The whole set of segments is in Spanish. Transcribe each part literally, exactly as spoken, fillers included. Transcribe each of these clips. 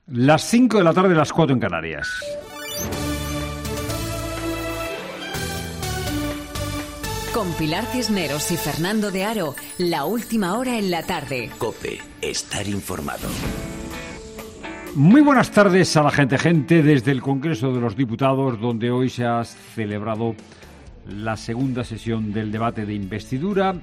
Las cinco de la tarde, las cuatro en Canarias. Con Pilar Cisneros y Fernando de Aro, la última hora en la tarde. COPE, estar informado. Muy buenas tardes a la gente, gente, desde el Congreso de los Diputados, donde hoy se ha celebrado la segunda sesión del debate de investidura,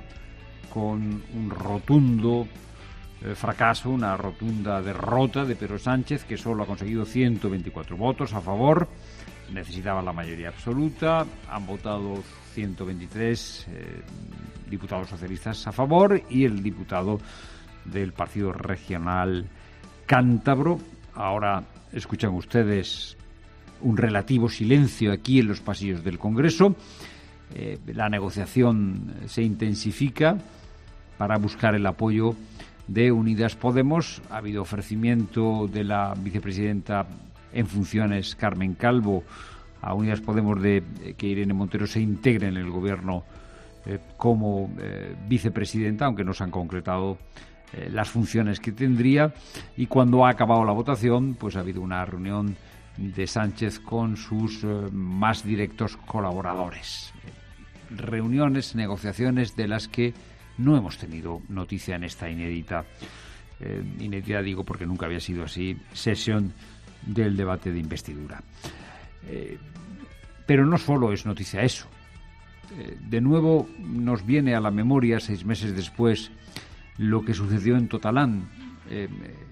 con un rotundo eh, fracaso, una rotunda derrota de Pedro Sánchez, que solo ha conseguido ciento veinticuatro votos a favor. Necesitaba la mayoría absoluta. Han votado ciento veintitrés eh, diputados socialistas a favor y el diputado del Partido Regional Cántabro. Ahora escuchan ustedes un relativo silencio aquí en los pasillos del Congreso. Eh, la negociación se intensifica para buscar el apoyo de Unidas Podemos. Ha habido ofrecimiento de la vicepresidenta en funciones, Carmen Calvo, a Unidas Podemos de eh, que Irene Montero se integre en el gobierno eh, como eh, vicepresidenta, aunque no se han concretado eh, las funciones que tendría. Y cuando ha acabado la votación, pues ha habido una reunión de Sánchez con sus eh, más directos colaboradores. Reuniones, negociaciones de las que no hemos tenido noticia en esta inédita, eh, inédita digo porque nunca había sido así, sesión del debate de investidura. Eh, pero no solo es noticia eso. Eh, de nuevo nos viene a la memoria, seis meses después, lo que sucedió en Totalán. Eh,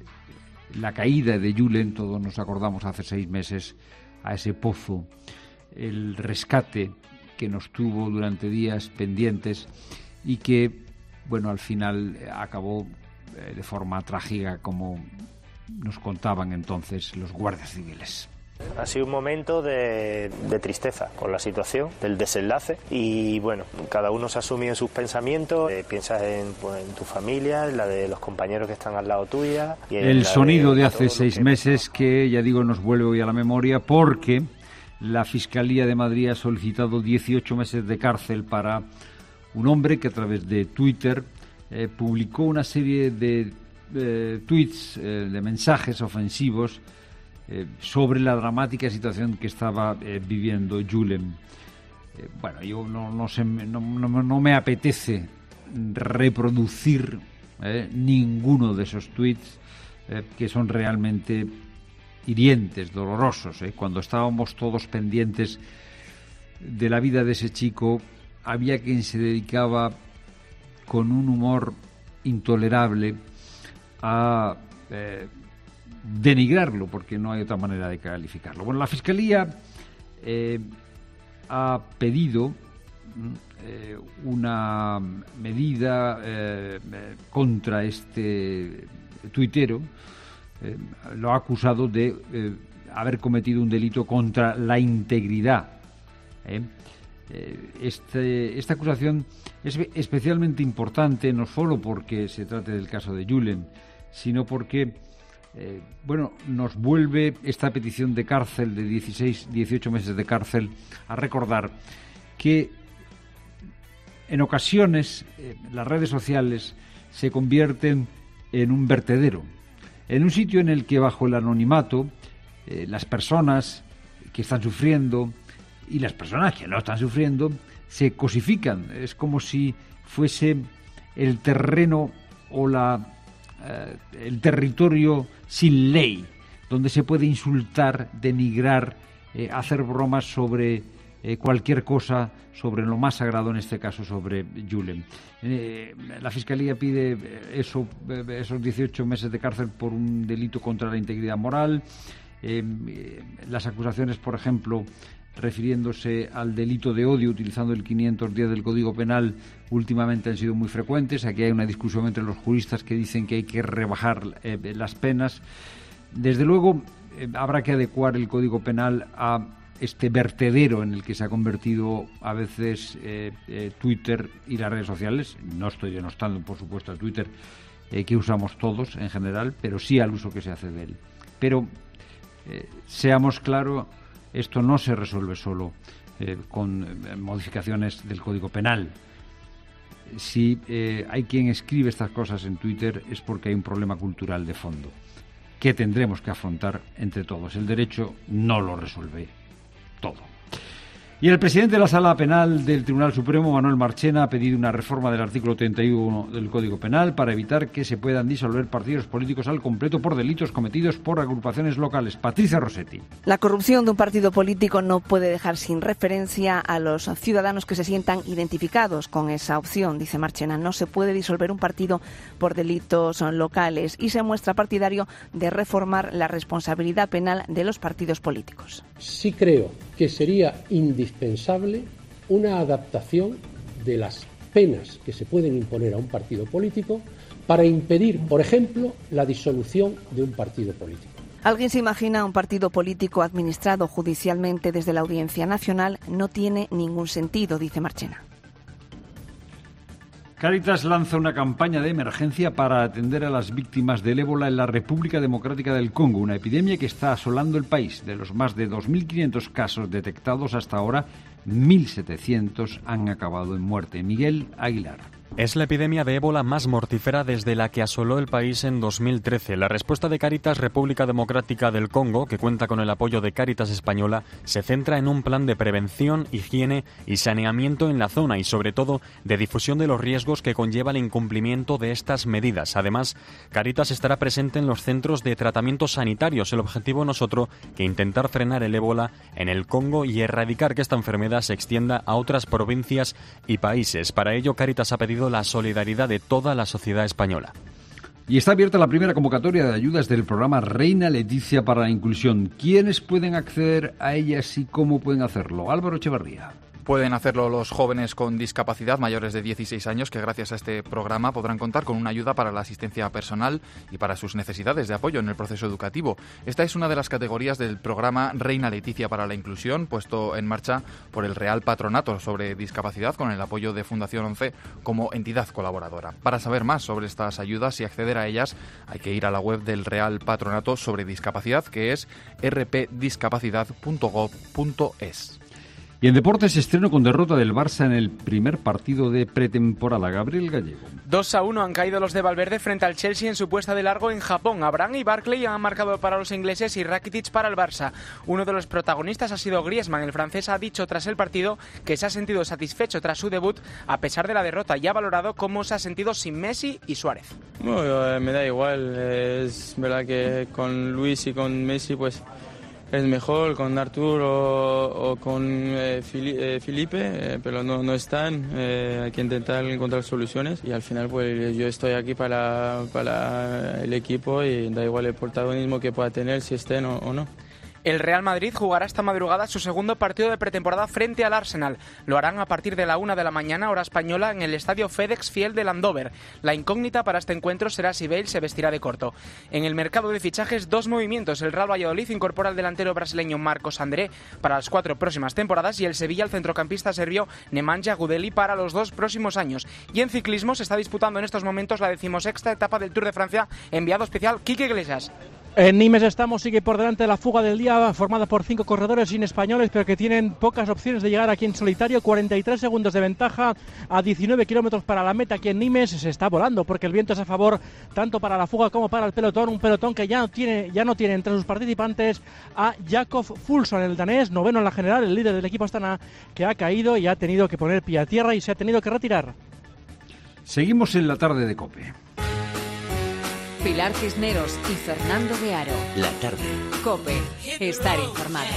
la caída de Julen, todos nos acordamos hace seis meses a ese pozo, el rescate que nos tuvo durante días pendientes y que, bueno, al final acabó eh, de forma trágica, como nos contaban entonces los guardias civiles. Ha sido un momento de, de tristeza con la situación, del desenlace, y bueno, cada uno se ha sumido en sus pensamientos, eh, piensas en, pues, en tu familia, en la de los compañeros que están al lado tuya. Y El sonido de, de hace seis que... meses que, ya digo, nos vuelve hoy a la memoria porque la Fiscalía de Madrid ha solicitado dieciocho meses de cárcel para un hombre que a través de Twitter eh, publicó una serie de eh, tweets, eh, de mensajes ofensivos eh, sobre la dramática situación que estaba eh, viviendo Julen. Eh, bueno, yo no, no, sé, no, no, no me apetece reproducir eh, ninguno de esos tweets eh, que son realmente hirientes, dolorosos. ¿eh? Cuando estábamos todos pendientes de la vida de ese chico, había quien se dedicaba con un humor intolerable a eh, denigrarlo, porque no hay otra manera de calificarlo. Bueno, la Fiscalía eh, ha pedido eh, una medida eh, contra este tuitero. Eh, lo ha acusado de eh, haber cometido un delito contra la integridad. ¿eh? Este, esta acusación es especialmente importante, no solo porque se trate del caso de Julen, sino porque eh, bueno, nos vuelve esta petición de cárcel de dieciséis, dieciocho meses de cárcel a recordar que en ocasiones eh, las redes sociales se convierten en un vertedero, en un sitio en el que bajo el anonimato eh, las personas que están sufriendo y las personas que no están sufriendo se cosifican. Es como si fuese el terreno o la eh, el territorio sin ley, donde se puede insultar, denigrar, eh, hacer bromas sobre eh, cualquier cosa, sobre lo más sagrado, en este caso sobre Julen. Eh, la Fiscalía pide eso, esos dieciocho meses de cárcel por un delito contra la integridad moral. Eh, eh, las acusaciones, por ejemplo, refiriéndose al delito de odio, utilizando el quinientos diez del Código Penal, últimamente han sido muy frecuentes. Aquí hay una discusión entre los juristas que dicen que hay que rebajar eh, las penas. Desde luego, eh, habrá que adecuar el Código Penal a este vertedero en el que se ha convertido a veces eh, eh, Twitter y las redes sociales. No estoy denostando, por supuesto, a Twitter, eh, que usamos todos en general, pero sí al uso que se hace de él. Pero eh, seamos claros, esto no se resuelve solo eh, con eh, modificaciones del Código Penal. Si eh, hay quien escribe estas cosas en Twitter es porque hay un problema cultural de fondo. que tendremos que afrontar entre todos. El derecho no lo resuelve todo. Y el presidente de la Sala Penal del Tribunal Supremo, Manuel Marchena, ha pedido una reforma del artículo treinta y uno del Código Penal para evitar que se puedan disolver partidos políticos al completo por delitos cometidos por agrupaciones locales. Patricia Rossetti. La corrupción de un partido político no puede dejar sin referencia a los ciudadanos que se sientan identificados con esa opción, dice Marchena. No se puede disolver un partido por delitos locales y se muestra partidario de reformar la responsabilidad penal de los partidos políticos. Sí creo que sería indispensable una adaptación de las penas que se pueden imponer a un partido político para impedir, por ejemplo, la disolución de un partido político. ¿Alguien se imagina un partido político administrado judicialmente desde la Audiencia Nacional? No tiene ningún sentido, dice Marchena. Cáritas lanza una campaña de emergencia para atender a las víctimas del ébola en la República Democrática del Congo, una epidemia que está asolando el país. De los más de dos mil quinientos casos detectados hasta ahora, mil setecientos han acabado en muerte. Miguel Aguilar. Es la epidemia de ébola más mortífera desde la que asoló el país en dos mil trece. La respuesta de Cáritas República Democrática del Congo, que cuenta con el apoyo de Cáritas Española, se centra en un plan de prevención, higiene y saneamiento en la zona y, sobre todo, de difusión de los riesgos que conlleva el incumplimiento de estas medidas. Además, Cáritas estará presente en los centros de tratamiento sanitarios. El objetivo no es otro que intentar frenar el ébola en el Congo y erradicar que esta enfermedad se extienda a otras provincias y países. Para ello, Cáritas ha pedido la solidaridad de toda la sociedad española. Y está abierta la primera convocatoria de ayudas del programa Reina Leticia para la Inclusión. ¿Quiénes pueden acceder a ellas y cómo pueden hacerlo? Álvaro Echevarría. Pueden hacerlo los jóvenes con discapacidad mayores de dieciséis años que gracias a este programa podrán contar con una ayuda para la asistencia personal y para sus necesidades de apoyo en el proceso educativo. Esta es una de las categorías del programa Reina Leticia para la Inclusión, puesto en marcha por el Real Patronato sobre Discapacidad con el apoyo de Fundación once como entidad colaboradora. Para saber más sobre estas ayudas y acceder a ellas hay que ir a la web del Real Patronato sobre Discapacidad, que es r p discapacidad punto gov punto es. Y en deportes, estreno con derrota del Barça en el primer partido de pretemporada. Gabriel Gallego. dos a uno han caído los de Valverde frente al Chelsea en su puesta de largo en Japón. Abraham y Barkley han marcado para los ingleses y Rakitic para el Barça. Uno de los protagonistas ha sido Griezmann. El francés ha dicho tras el partido que se ha sentido satisfecho tras su debut a pesar de la derrota y ha valorado cómo se ha sentido sin Messi y Suárez. Bueno, eh, me da igual. Es verdad que con Luis y con Messi pues es mejor, con Arturo o, o con eh, Felipe, eh, pero no, no están. Eh, hay que intentar encontrar soluciones y al final pues yo estoy aquí para, para el equipo y da igual el protagonismo que pueda tener si estén o, o no. El Real Madrid jugará esta madrugada su segundo partido de pretemporada frente al Arsenal. Lo harán a partir de la una de la mañana, hora española, en el estadio FedEx Field de Andover. La incógnita para este encuentro será si Bale se vestirá de corto. En el mercado de fichajes, dos movimientos. El Real Valladolid incorpora al delantero brasileño Marcos André para las cuatro próximas temporadas y el Sevilla al centrocampista serbio Nemanja Gudeli para los dos próximos años. Y en ciclismo se está disputando en estos momentos la decimosexta etapa del Tour de Francia. Enviado especial Quique Iglesias. En Nimes estamos, sigue por delante la fuga del día, formada por cinco corredores sin españoles, pero que tienen pocas opciones de llegar aquí en solitario. cuarenta y tres segundos de ventaja a diecinueve kilómetros para la meta aquí en Nimes. Se está volando porque el viento es a favor tanto para la fuga como para el pelotón. Un pelotón que ya no tiene, ya no tiene entre sus participantes a Jakob Fuglsang, el danés, noveno en la general, el líder del equipo Astana, que ha caído y ha tenido que poner pie a tierra y se ha tenido que retirar. Seguimos en la tarde de COPE. Pilar Cisneros y Fernando de Aro. La tarde. COPE. Estar informado.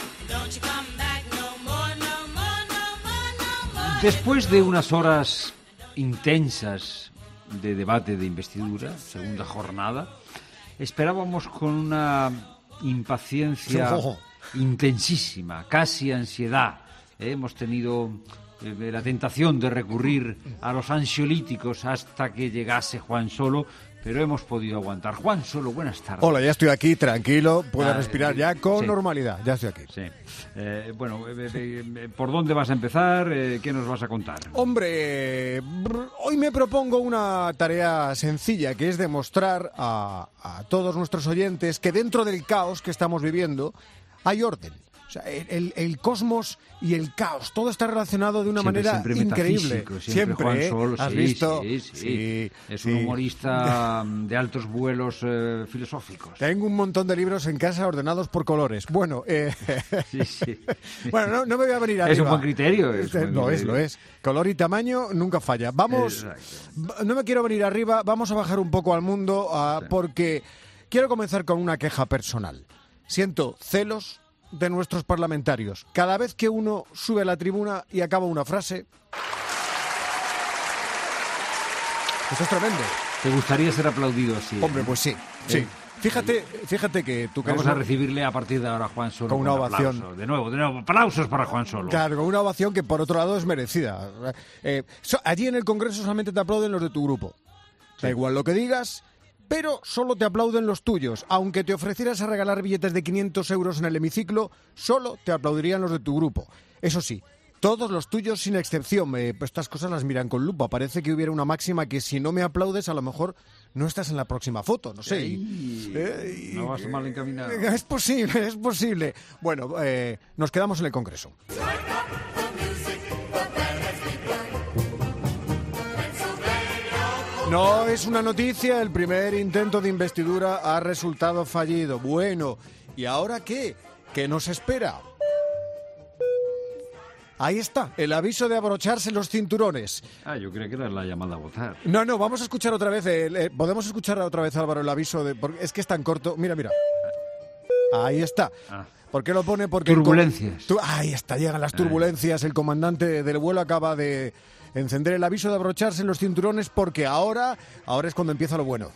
Después de unas horas intensas de debate de investidura, segunda jornada, esperábamos con una impaciencia intensísima, casi ansiedad. Eh, hemos tenido eh, la tentación de recurrir a los ansiolíticos hasta que llegase Juan Solo, pero hemos podido aguantar. Juan Solo, buenas tardes. Hola, ya estoy aquí, tranquilo, puedo ah, respirar ya con sí. normalidad, ya estoy aquí. Sí. Eh, bueno, eh, eh, ¿por dónde vas a empezar? Eh, ¿Qué nos vas a contar? Hombre, brr, hoy me propongo una tarea sencilla, que es demostrar a, a todos nuestros oyentes que dentro del caos que estamos viviendo hay orden. O sea, el, el cosmos y el caos, todo está relacionado de una siempre, manera siempre increíble. Siempre, siempre Juan ¿eh? Sol, ¿Has sí, visto? Sí, sí. Sí, es sí. un humorista de altos vuelos eh, filosóficos. Tengo un montón de libros en casa ordenados por colores. Bueno, eh... sí, sí. bueno, no, no me voy a venir arriba. Es un buen criterio. Es un buen lo criterio. es, lo es. Color y tamaño nunca falla. Vamos, Exacto. no me quiero venir arriba, vamos a bajar un poco al mundo uh, sí. porque quiero comenzar con una queja personal. Siento celos de nuestros parlamentarios. Cada vez que uno sube a la tribuna y acaba una frase... Eso es tremendo. ¿Te gustaría ser aplaudido así? Hombre, pues sí, sí. ¿Eh? Fíjate, fíjate que tú... Vamos que a recibirle a partir de ahora a Juan Solo con una ovación. Aplauso. De nuevo, de nuevo, aplausos para Juan Solo. Claro, con una ovación que por otro lado es merecida. Eh, so, allí en el Congreso solamente te aplauden los de tu grupo. Sí. Da igual lo que digas... Pero solo te aplauden los tuyos. Aunque te ofrecieras a regalar billetes de quinientos euros en el hemiciclo, solo te aplaudirían los de tu grupo. Eso sí, todos los tuyos sin excepción. Eh, pues estas cosas las miran con lupa. Parece que hubiera una máxima que si no me aplaudes, a lo mejor no estás en la próxima foto. No sé. Y, eh, y, no vas mal encaminado. Es posible, es posible. Bueno, eh, nos quedamos en el Congreso. No es una noticia, el primer intento de investidura ha resultado fallido. Bueno, ¿y ahora qué? ¿Qué nos espera? Ahí está, el aviso de abrocharse los cinturones. Ah, yo creía que era la llamada a votar. No, no, vamos a escuchar otra vez, eh, eh, podemos escuchar otra vez, Álvaro, el aviso de... Porque es que es tan corto, mira, mira. Ahí está. Ah. ¿Por qué lo pone? Porque turbulencias. Tu... Ahí está, llegan las turbulencias, el comandante del vuelo acaba de... encender el aviso de abrocharse los cinturones porque ahora, ahora es cuando empieza lo bueno.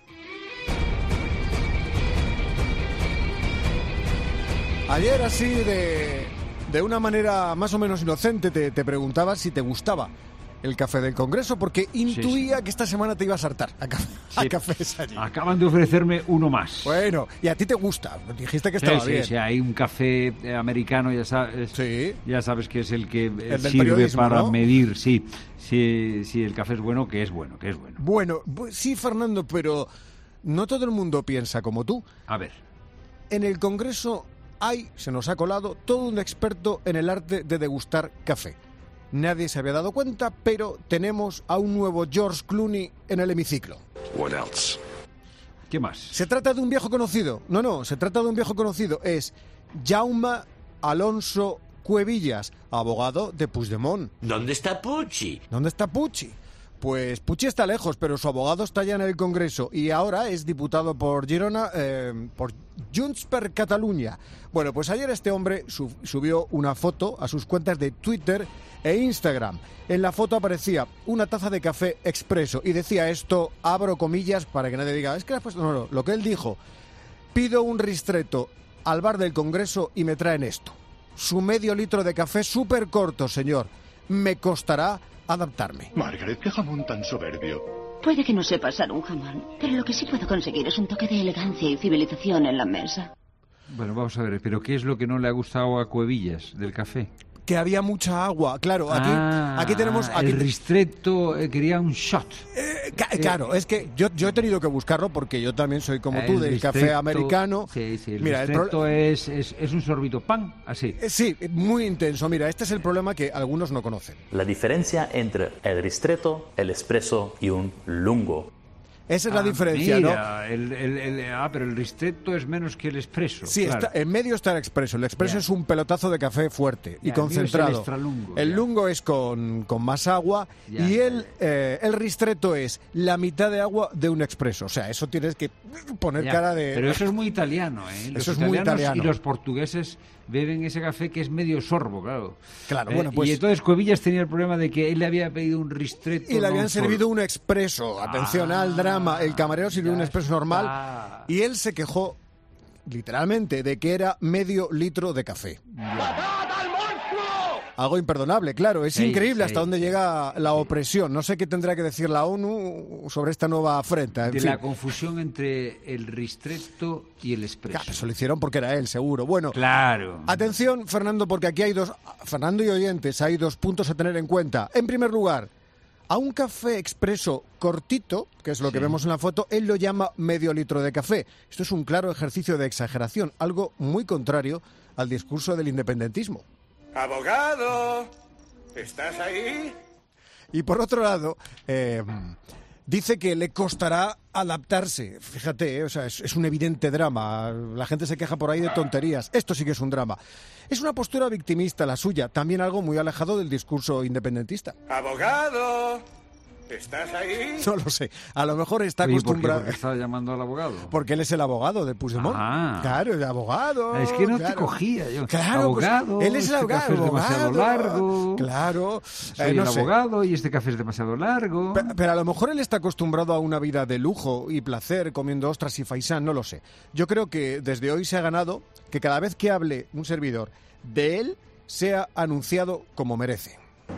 Ayer así de, de una manera más o menos inocente te, te preguntaba si te gustaba el café del Congreso porque intuía sí, sí. que esta semana te ibas a hartar a, café, sí. a cafés allí. Acaban de ofrecerme uno más. Bueno, y a ti te gusta, dijiste que estaba sí, bien. Sí, sí, hay un café americano, ya sabes, sí. ya sabes que es el que el sirve para ¿no? medir, sí, sí, sí, el café es bueno, que es bueno, que es bueno. Bueno, sí, Fernando, pero no todo el mundo piensa como tú. A ver. En el Congreso hay, se nos ha colado, todo un experto en el arte de degustar café. Nadie se había dado cuenta, pero tenemos a un nuevo George Clooney en el hemiciclo. What else? ¿Qué más? Se trata de un viejo conocido. No, no, se trata de un viejo conocido. Es Jaume Alonso Cuevillas, abogado de Puigdemont. ¿Dónde está Pucci? ¿Dónde está Pucci? Pues Pucci está lejos, pero su abogado está ya en el Congreso y ahora es diputado por Girona, eh, por Junts per Catalunya. Bueno, pues ayer este hombre sub- subió una foto a sus cuentas de Twitter e Instagram. En la foto aparecía una taza de café expreso y decía esto, abro comillas para que nadie diga, es que le has puesto... No, no, lo que él dijo, pido un ristretto al bar del Congreso y me traen esto. Su medio litro de café súper corto, señor. Me costará adaptarme. Margaret, qué jamón tan soberbio. Puede que no sepa asar un jamón, pero lo que sí puedo conseguir es un toque de elegancia y civilización en la mesa. Bueno, vamos a ver, pero ¿qué es lo que no le ha gustado a Cuevillas del café? Que había mucha agua, claro, aquí, ah, aquí tenemos... Aquí... El ristretto eh, quería un shot. Eh, ca- claro, es que yo, yo he tenido que buscarlo porque yo también soy como el tú, del ristretto, café americano. Sí, sí, el Mira, ristretto el pro... es, es, es un sorbito pan, así. Eh, sí, muy intenso. Mira, este es el problema que algunos no conocen. La diferencia entre el ristretto, el espresso y un lungo. Esa es ah, la diferencia, mira, ¿no? El, el, el, ah, pero el ristretto es menos que el espresso. Sí, claro. está, en medio está el expreso. El expreso yeah. es un pelotazo de café fuerte yeah, y concentrado. El, extralungo, el yeah. lungo es con, con más agua yeah, y el, yeah. eh, el ristretto es la mitad de agua de un expreso. O sea, eso tienes que poner yeah. cara de... Pero eso es muy italiano, ¿eh? Los eso es muy italiano. Y los portugueses beben ese café que es medio sorbo, claro. Claro, eh, bueno, pues... Y entonces Cuevillas tenía el problema de que él le había pedido un ristretto. Y le habían no servido solo. un expreso. Atención ah, al drama. El camarero sirvió un expreso normal. Está. Y él se quejó, literalmente, de que era medio litro de café. Yeah. Algo imperdonable, claro. Es sí, increíble sí, hasta dónde sí, llega la sí. opresión. No sé qué tendrá que decir la ONU sobre esta nueva afrenta. En de fin. la confusión entre el ristretto y el expreso. Claro, eso lo hicieron porque era él, seguro. Bueno, claro. Atención, Fernando, porque aquí hay dos... Fernando y oyentes, hay dos puntos a tener en cuenta. En primer lugar, A un café expreso cortito, que es lo sí. que vemos en la foto, él lo llama medio litro de café. Esto es un claro ejercicio de exageración, algo muy contrario al discurso del independentismo. ¡Abogado! ¿Estás ahí? Y por otro lado, eh, dice que le costará adaptarse. Fíjate, eh, o sea, es, es un evidente drama. La gente se queja por ahí de tonterías. Esto sí que es un drama. Es una postura victimista la suya, también algo muy alejado del discurso independentista. ¡Abogado! ¿Estás ahí? No lo sé. A lo mejor está Oye, acostumbrado. ¿por qué? ¿Por qué está llamando al abogado? Porque él es el abogado de Puigdemont. Ah. Claro, el abogado. Es que no claro. te cogía yo. Claro, abogado. Pues, él es el este abogado. café es demasiado largo. Claro. Soy eh, no el sé. abogado y este café es demasiado largo. Pero, pero a lo mejor él está acostumbrado a una vida de lujo y placer, comiendo ostras y faisán, no lo sé. Yo creo que desde hoy se ha ganado que cada vez que hable un servidor de él, sea anunciado como merece.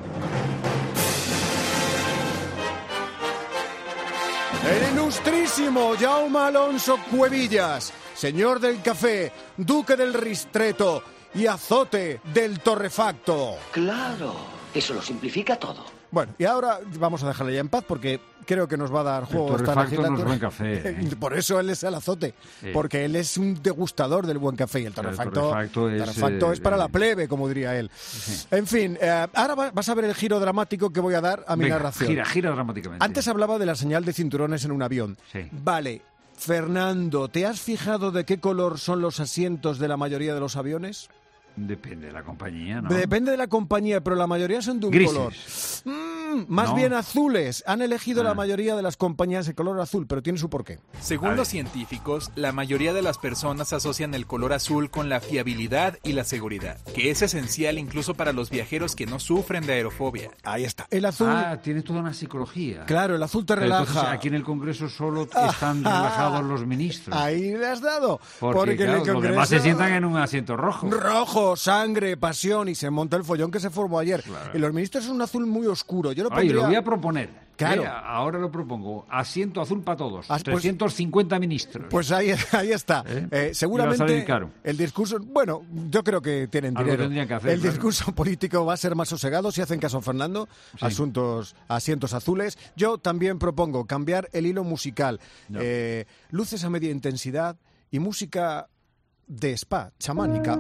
El ilustrísimo Jaume Alonso Cuevillas, señor del café, duque del Ristreto y azote del torrefacto. Claro, eso lo simplifica todo. Bueno, y ahora vamos a dejarle ya en paz porque creo que nos va a dar juego. El torrefacto no es buen café. ¿eh? Por eso él es el azote, sí. porque él es un degustador del buen café y el torrefacto, el torrefacto, es, torrefacto eh, es para eh, la plebe, como diría él. Sí. En fin, eh, ahora vas a ver el giro dramático que voy a dar a mi Venga, narración. Gira, gira dramáticamente. Antes hablaba de la señal de cinturones en un avión. Sí. Vale, Fernando, ¿te has fijado de qué color son los asientos de la mayoría de los aviones? Depende de la compañía, ¿no? Depende de la compañía, pero la mayoría son de un Grises. color. Mm, más no. bien azules. Han elegido ah. la mayoría de las compañías el color azul, pero tiene su porqué. Según los científicos, la mayoría de las personas asocian el color azul con la fiabilidad y la seguridad, que es esencial incluso para los viajeros que no sufren de aerofobia. Ahí está. El azul... Ah, tiene toda una psicología. Claro, el azul te pero relaja. Entonces, aquí en el Congreso solo están relajados los ministros. Ahí le has dado. Porque, Porque claro, en el Congreso... los demás se sientan en un asiento rojo. Rojo, sangre, pasión, y se monta el follón que se formó ayer. Claro. Y los ministros es un azul muy oscuro. Yo lo Oye, pondría... lo voy a proponer. Claro. Eh, ahora lo propongo. Asiento azul para todos. Ah, pues, trescientos cincuenta ministros. Pues ahí, ahí está. ¿Eh? Eh, seguramente caro. el discurso... Bueno, yo creo que tienen Algo dinero. tendrían que hacer, el claro. discurso político va a ser más sosegado si hacen caso a Fernando. Sí. Asuntos, asientos azules. Yo también propongo cambiar el hilo musical. No. Eh, luces a media intensidad y música de spa, chamánica.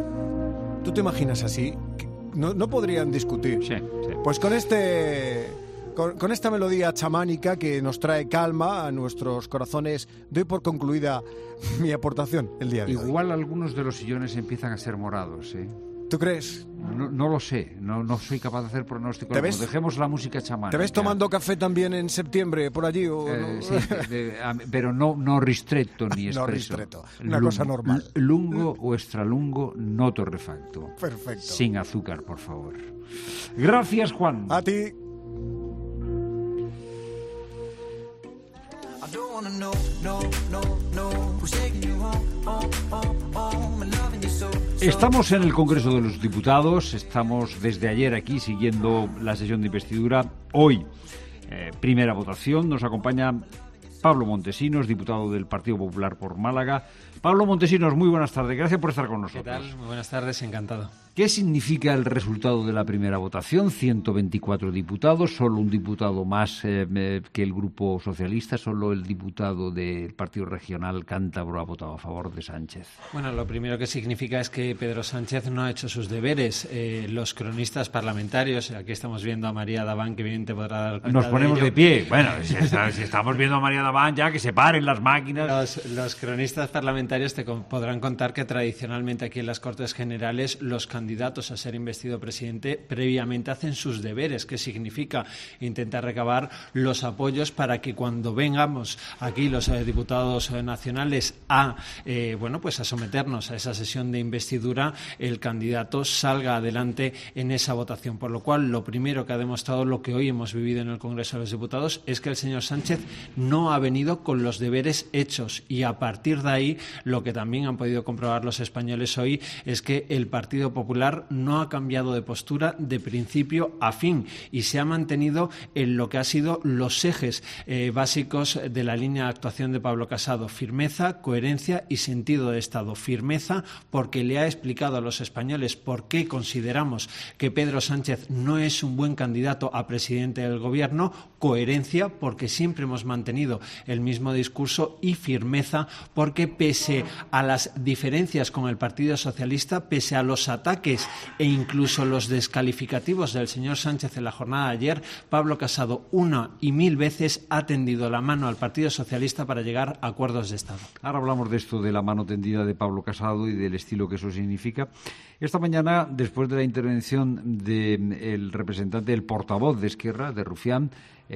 ¿Tú te imaginas así? No, no podrían discutir. Sí, sí. Pues con este... Con, con esta melodía chamánica que nos trae calma a nuestros corazones, doy por concluida mi aportación el día de hoy. Igual algunos de los sillones empiezan a ser morados, ¿eh? ¿Tú crees? No, no lo sé, no, no soy capaz de hacer pronóstico. ¿Te ves? Dejemos la música chamánica. ¿Te ves tomando café también en septiembre por allí? O eh, no? Sí, de, de, a, pero no, no ristretto ni espresso. No ristretto, una Lung, cosa normal. Lungo o extralungo, no torrefacto. Perfecto. Sin azúcar, por favor. Gracias, Juan. A ti. Estamos en el Congreso de los Diputados, estamos desde ayer aquí siguiendo la sesión de investidura. Hoy, eh, primera votación, nos acompaña Pablo Montesinos, diputado del Partido Popular por Málaga. Pablo Montesinos, muy buenas tardes, gracias por estar con nosotros. ¿Qué tal? Muy buenas tardes, encantado. ¿Qué significa el resultado de la primera votación? ciento veinticuatro diputados, solo un diputado más eh, que el Grupo Socialista, solo el diputado del Partido Regional Cántabro ha votado a favor de Sánchez. Bueno, lo primero que significa es que Pedro Sánchez no ha hecho sus deberes. Eh, los cronistas parlamentarios, aquí estamos viendo a María Daván, que bien te podrá dar cuenta. Nos ponemos de, de pie. Bueno, si, está, si estamos viendo a María Daván, ya que se paren las máquinas. Los, los cronistas parlamentarios te con, podrán contar que tradicionalmente aquí en las Cortes Generales los candidatos candidatos a ser investido presidente previamente hacen sus deberes, que significa intentar recabar los apoyos para que cuando vengamos aquí los eh, diputados eh, nacionales a eh, bueno pues a someternos a esa sesión de investidura, el candidato salga adelante en esa votación. Por lo cual, lo primero que ha demostrado lo que hoy hemos vivido en el Congreso de los Diputados es que el señor Sánchez no ha venido con los deberes hechos, y a partir de ahí lo que también han podido comprobar los españoles hoy es que el Partido Popular Popular no ha cambiado de postura de principio a fin y se ha mantenido en lo que ha sido los ejes eh, básicos de la línea de actuación de Pablo Casado: firmeza, coherencia y sentido de Estado. Firmeza porque le ha explicado a los españoles por qué consideramos que Pedro Sánchez no es un buen candidato a presidente del Gobierno. Coherencia porque siempre hemos mantenido el mismo discurso, y firmeza porque pese a las diferencias con el Partido Socialista, pese a los ataques e incluso los descalificativos del señor Sánchez en la jornada de ayer, Pablo Casado una y mil veces ha tendido la mano al Partido Socialista para llegar a acuerdos de Estado. Ahora hablamos de esto, de la mano tendida de Pablo Casado y del estilo que eso significa. Esta mañana, después de la intervención del representante, del portavoz de Esquerra, de Rufián,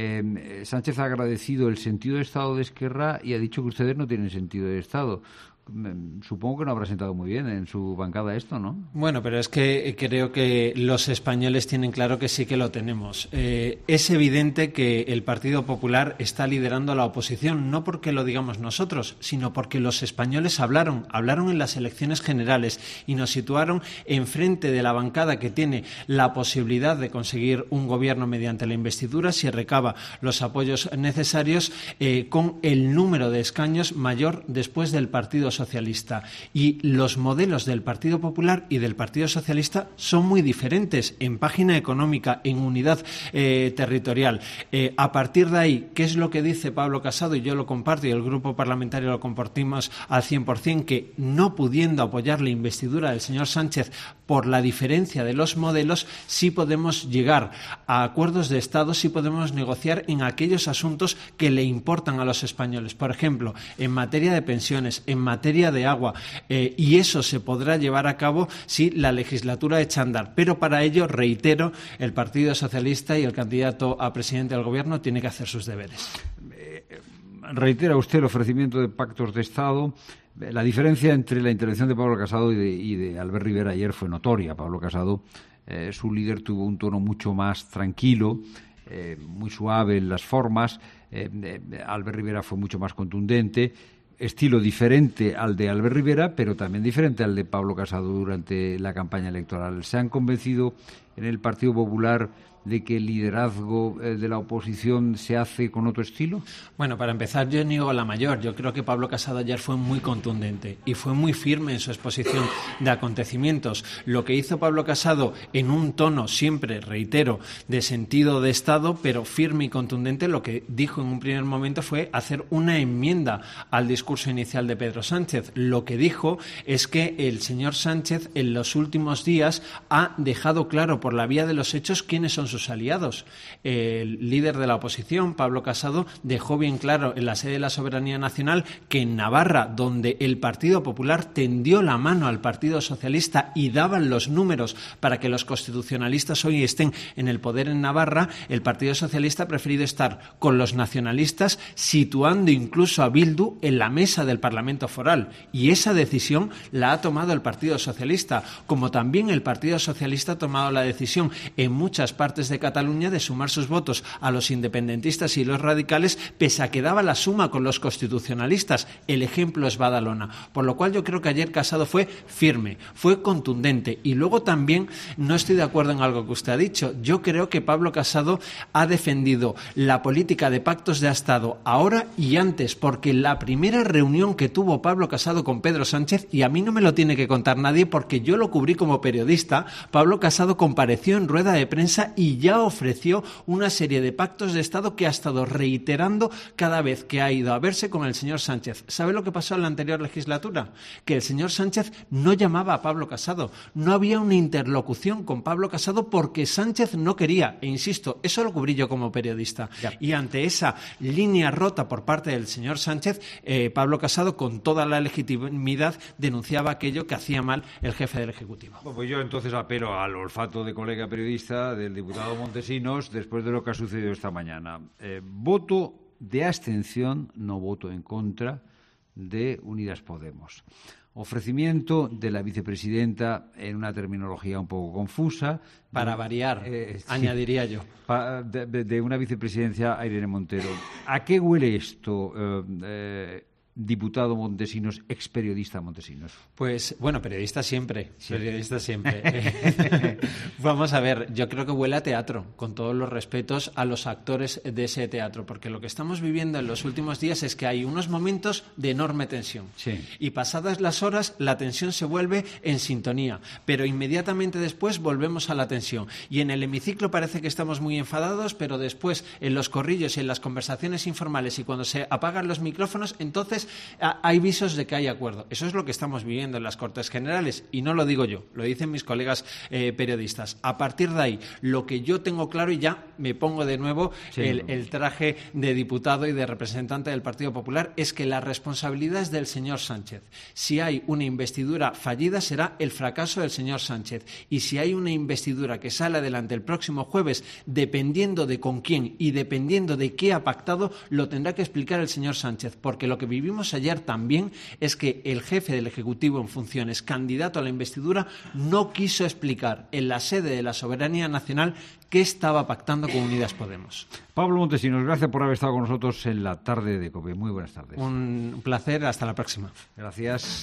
eh, Sánchez ha agradecido el sentido de Estado de Esquerra y ha dicho que ustedes no tienen sentido de Estado. Supongo que no habrá sentado muy bien en su bancada esto, ¿no? Bueno, pero es que creo que los españoles tienen claro que sí que lo tenemos. Eh, es evidente que el Partido Popular está liderando a la oposición, no porque lo digamos nosotros, sino porque los españoles hablaron, hablaron en las elecciones generales y nos situaron enfrente de la bancada que tiene la posibilidad de conseguir un gobierno mediante la investidura si recaba los apoyos necesarios, eh, con el número de escaños mayor después del Partido Socialista. Socialista. Y los modelos del Partido Popular y del Partido Socialista son muy diferentes en página económica, en unidad eh, territorial. Eh, a partir de ahí, ¿qué es lo que dice Pablo Casado? Y yo lo comparto y el grupo parlamentario lo compartimos al cien por cien, que no pudiendo apoyar la investidura del señor Sánchez por la diferencia de los modelos, sí podemos llegar a acuerdos de Estado, sí podemos negociar en aquellos asuntos que le importan a los españoles. Por ejemplo, en materia de pensiones, en materia de agua, eh, y eso se podrá llevar a cabo si la legislatura echa a andar. Pero para ello, reitero, el Partido Socialista y el candidato a presidente del Gobierno tiene que hacer sus deberes. Eh, reitera usted el ofrecimiento de pactos de Estado. La diferencia entre la intervención de Pablo Casado y de, y de Albert Rivera ayer fue notoria. Pablo Casado, eh, su líder, tuvo un tono mucho más tranquilo, eh, muy suave en las formas. Eh, eh, Albert Rivera fue mucho más contundente. Estilo diferente al de Albert Rivera, pero también diferente al de Pablo Casado durante la campaña electoral. ¿Se han convencido en el Partido Popular de que el liderazgo de la oposición se hace con otro estilo? Bueno, para empezar, yo niego la mayor. Yo creo que Pablo Casado ayer fue muy contundente y fue muy firme en su exposición de acontecimientos. Lo que hizo Pablo Casado en un tono, siempre, reitero, de sentido de Estado, pero firme y contundente, lo que dijo en un primer momento fue hacer una enmienda al discurso inicial de Pedro Sánchez. Lo que dijo es que el señor Sánchez en los últimos días ha dejado claro por la vía de los hechos quiénes son sus aliados. El líder de la oposición, Pablo Casado, dejó bien claro en la sede de la Soberanía Nacional que en Navarra, donde el Partido Popular tendió la mano al Partido Socialista y daban los números para que los constitucionalistas hoy estén en el poder en Navarra, el Partido Socialista ha preferido estar con los nacionalistas, situando incluso a Bildu en la mesa del Parlamento Foral. Y esa decisión la ha tomado el Partido Socialista, como también el Partido Socialista ha tomado la decisión en muchas partes de Cataluña de sumar sus votos a los independentistas y los radicales, pese a que daba la suma con los constitucionalistas. El ejemplo es Badalona. Por lo cual yo creo que ayer Casado fue firme, fue contundente. Y luego también no estoy de acuerdo en algo que usted ha dicho. Yo creo que Pablo Casado ha defendido la política de pactos de Estado ahora y antes, porque la primera reunión que tuvo Pablo Casado con Pedro Sánchez, y a mí no me lo tiene que contar nadie porque yo lo cubrí como periodista, Pablo Casado compareció en rueda de prensa y ya ofreció una serie de pactos de Estado que ha estado reiterando cada vez que ha ido a verse con el señor Sánchez. ¿Sabe lo que pasó en la anterior legislatura? Que el señor Sánchez no llamaba a Pablo Casado, no había una interlocución con Pablo Casado porque Sánchez no quería, e insisto, eso lo cubrí yo como periodista. Ya. Y ante esa línea rota por parte del señor Sánchez, eh, Pablo Casado, con toda la legitimidad, denunciaba aquello que hacía mal el jefe del Ejecutivo. Bueno, pues yo entonces apelo al olfato de colega periodista del diputado Montesinos después de lo que ha sucedido esta mañana. Eh, voto de abstención, no voto en contra, de Unidas Podemos. Ofrecimiento de la vicepresidenta en una terminología un poco confusa. Para variar, eh, sí, añadiría yo. Pa, de, de una vicepresidencia a Irene Montero. ¿A qué huele esto? Eh, eh, diputado Montesinos, ex periodista Montesinos? Pues, bueno, periodista siempre, sí. periodista siempre. Vamos a ver, yo creo que huele a teatro, con todos los respetos a los actores de ese teatro, porque lo que estamos viviendo en los últimos días es que hay unos momentos de enorme tensión. Sí. Y pasadas las horas, la tensión se vuelve en sintonía, pero inmediatamente después volvemos a la tensión. Y en el hemiciclo parece que estamos muy enfadados, pero después en los corrillos y en las conversaciones informales y cuando se apagan los micrófonos, entonces hay visos de que hay acuerdo. Eso es lo que estamos viviendo en las Cortes Generales y no lo digo yo, lo dicen mis colegas eh, periodistas. A partir de ahí, lo que yo tengo claro, y ya me pongo de nuevo sí. el, el traje de diputado y de representante del Partido Popular, es que la responsabilidad es del señor Sánchez. Si hay una investidura fallida, será el fracaso del señor Sánchez. Y si hay una investidura que sale adelante el próximo jueves, dependiendo de con quién y dependiendo de qué ha pactado, lo tendrá que explicar el señor Sánchez, porque lo que vivimos ayer también es que el jefe del Ejecutivo en funciones, candidato a la investidura, no quiso explicar en la sede de la Soberanía Nacional qué estaba pactando con Unidas Podemos. Pablo Montesinos, gracias por haber estado con nosotros en la tarde de COPE. Muy buenas tardes. Un placer, hasta la próxima. Gracias.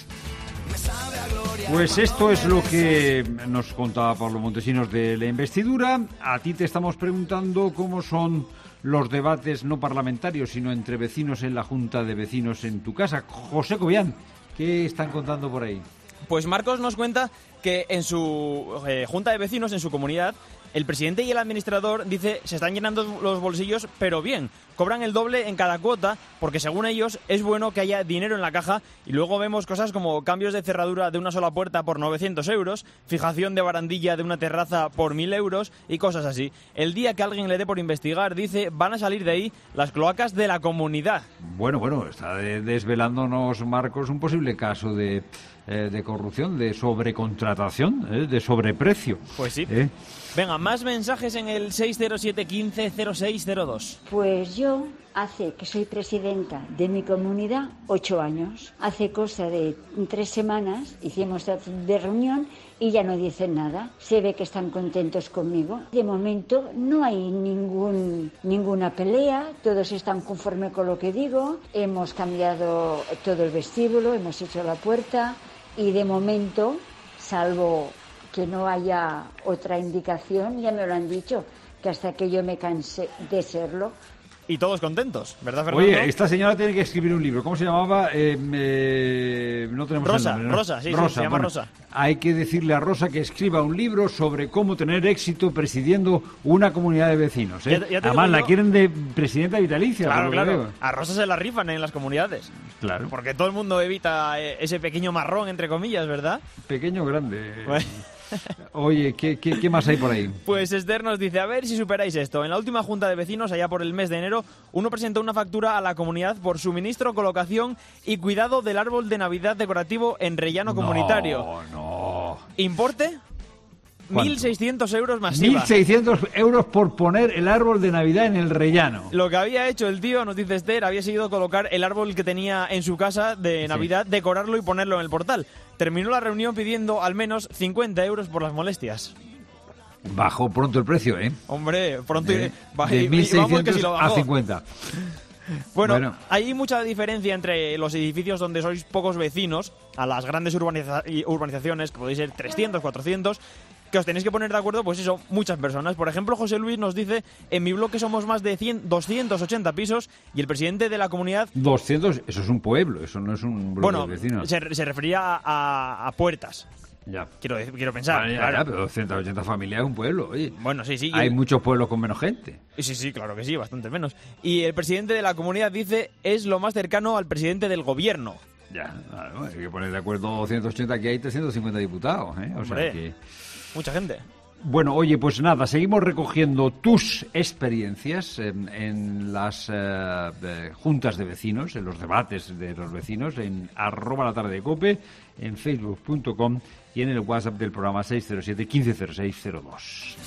Pues esto es lo que nos contaba Pablo Montesinos de la investidura. A ti te estamos preguntando cómo son los debates no parlamentarios, sino entre vecinos en la Junta de Vecinos en tu casa. José Cobián, ¿qué están contando por ahí? Pues Marcos nos cuenta que en su eh, Junta de Vecinos, en su comunidad, el presidente y el administrador, dice, se están llenando los bolsillos, pero bien, cobran el doble en cada cuota, porque según ellos es bueno que haya dinero en la caja, y luego vemos cosas como cambios de cerradura de una sola puerta por novecientos euros, fijación de barandilla de una terraza por mil euros y cosas así. El día que alguien le dé por investigar, dice, van a salir de ahí las cloacas de la comunidad. Bueno, bueno, está desvelándonos, Marcos, un posible caso de... Eh, de corrupción, de sobrecontratación, eh, de sobreprecio. Pues sí. ¿Eh? Venga, más mensajes en el seis cero siete, quince, cero seis cero dos. Pues yo hace que soy presidenta de mi comunidad ocho años. Hace cosa de tres semanas hicimos de reunión y ya no dicen nada. Se ve que están contentos conmigo. De momento no hay ningún, ninguna pelea, todos están conforme con lo que digo. Hemos cambiado todo el vestíbulo, hemos hecho la puerta y de momento, salvo que no haya otra indicación, ya me lo han dicho, que hasta que yo me canse de serlo. Y todos contentos, ¿verdad, Fernando? Oye, esta señora tiene que escribir un libro. ¿Cómo se llamaba? Eh, eh, no tenemos Rosa, el nombre, ¿no? Rosa, sí, Rosa, sí, se llama bueno, Rosa. Hay que decirle a Rosa que escriba un libro sobre cómo tener éxito presidiendo una comunidad de vecinos. ¿eh? Ya te, ya te Además, la yo... quieren de presidenta vitalicia. Claro, claro. Veo. A Rosa se la rifan en las comunidades. Claro. Porque todo el mundo evita ese pequeño marrón, entre comillas, ¿verdad? Pequeño o grande. Bueno. Oye, ¿qué, qué, ¿qué más hay por ahí? Pues Esther nos dice, a ver si superáis esto. En la última junta de vecinos, allá por el mes de enero, uno presentó una factura a la comunidad por suministro, colocación y cuidado del árbol de Navidad decorativo en rellano comunitario. No, no. ¿Importe? mil seiscientos euros más I V A. mil seiscientos euros por poner el árbol de Navidad en el rellano. Lo que había hecho el tío, nos dice Esther, había sido colocar el árbol que tenía en su casa de Navidad, sí. decorarlo y ponerlo en el portal. Terminó la reunión pidiendo al menos cincuenta euros por las molestias. Bajó pronto el precio, ¿eh? Hombre, pronto... ¿Eh? Baj- de mil seiscientos que si lo a cincuenta. Bueno, bueno, hay mucha diferencia entre los edificios donde sois pocos vecinos a las grandes urbaniza- urbanizaciones, que podéis ser trescientos, cuatrocientos, que os tenéis que poner de acuerdo, pues eso, muchas personas. Por ejemplo, José Luis nos dice, en mi bloque somos más de cien, doscientos ochenta pisos y el presidente de la comunidad... doscientos, eso es un pueblo, eso no es un bloque bueno, de vecinos. Se, se refería a, a puertas. Ya. Quiero, quiero pensar. Vale, ya, claro. ya, pero doscientas ochenta familias es un pueblo, oye. Bueno, sí, sí. Hay y... muchos pueblos con menos gente. Sí, sí, claro que sí, bastante menos. Y el presidente de la comunidad dice, es lo más cercano al presidente del gobierno. Ya, claro, hay que poner de acuerdo doscientos ochenta, aquí hay trescientos cincuenta diputados, ¿eh? O Hombre, sea que... mucha gente. Bueno, oye, pues nada, seguimos recogiendo tus experiencias en, en las eh, eh, juntas de vecinos, en los debates de los vecinos, en arroba la tarde de COPE, en facebook punto com y en el WhatsApp del programa seis cero siete, quince cero seis cero dos.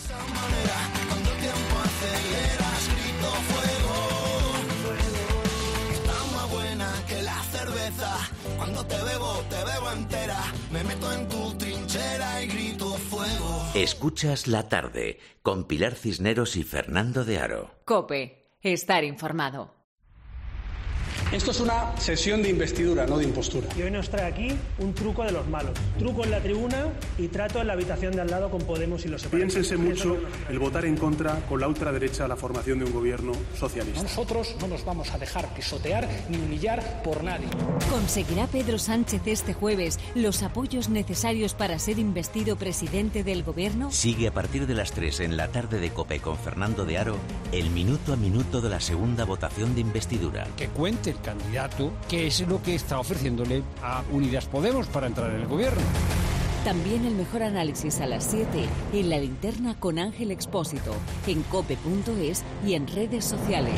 Cuando te bebo, te bebo entera, me meto en tu trinchera y grito fuego. Escuchas La Tarde con Pilar Cisneros y Fernando de Aro. COPE, estar informado. Esto es una sesión de investidura, no de impostura. Y hoy nos trae aquí un truco de los malos. Truco en la tribuna y trato en la habitación de al lado con Podemos y los separatistas. Piénsense mucho el votar en contra con la ultraderecha a la formación de un gobierno socialista. Nosotros no nos vamos a dejar pisotear ni humillar por nadie. ¿Conseguirá Pedro Sánchez este jueves los apoyos necesarios para ser investido presidente del gobierno? Sigue a partir de las tres en la tarde de COPE con Fernando de Aro el minuto a minuto de la segunda votación de investidura. Que cuente el candidato qué es lo que está ofreciéndole a Unidas Podemos para entrar en el gobierno. También el mejor análisis a las siete en La Linterna con Ángel Expósito, en cope punto es y en redes sociales.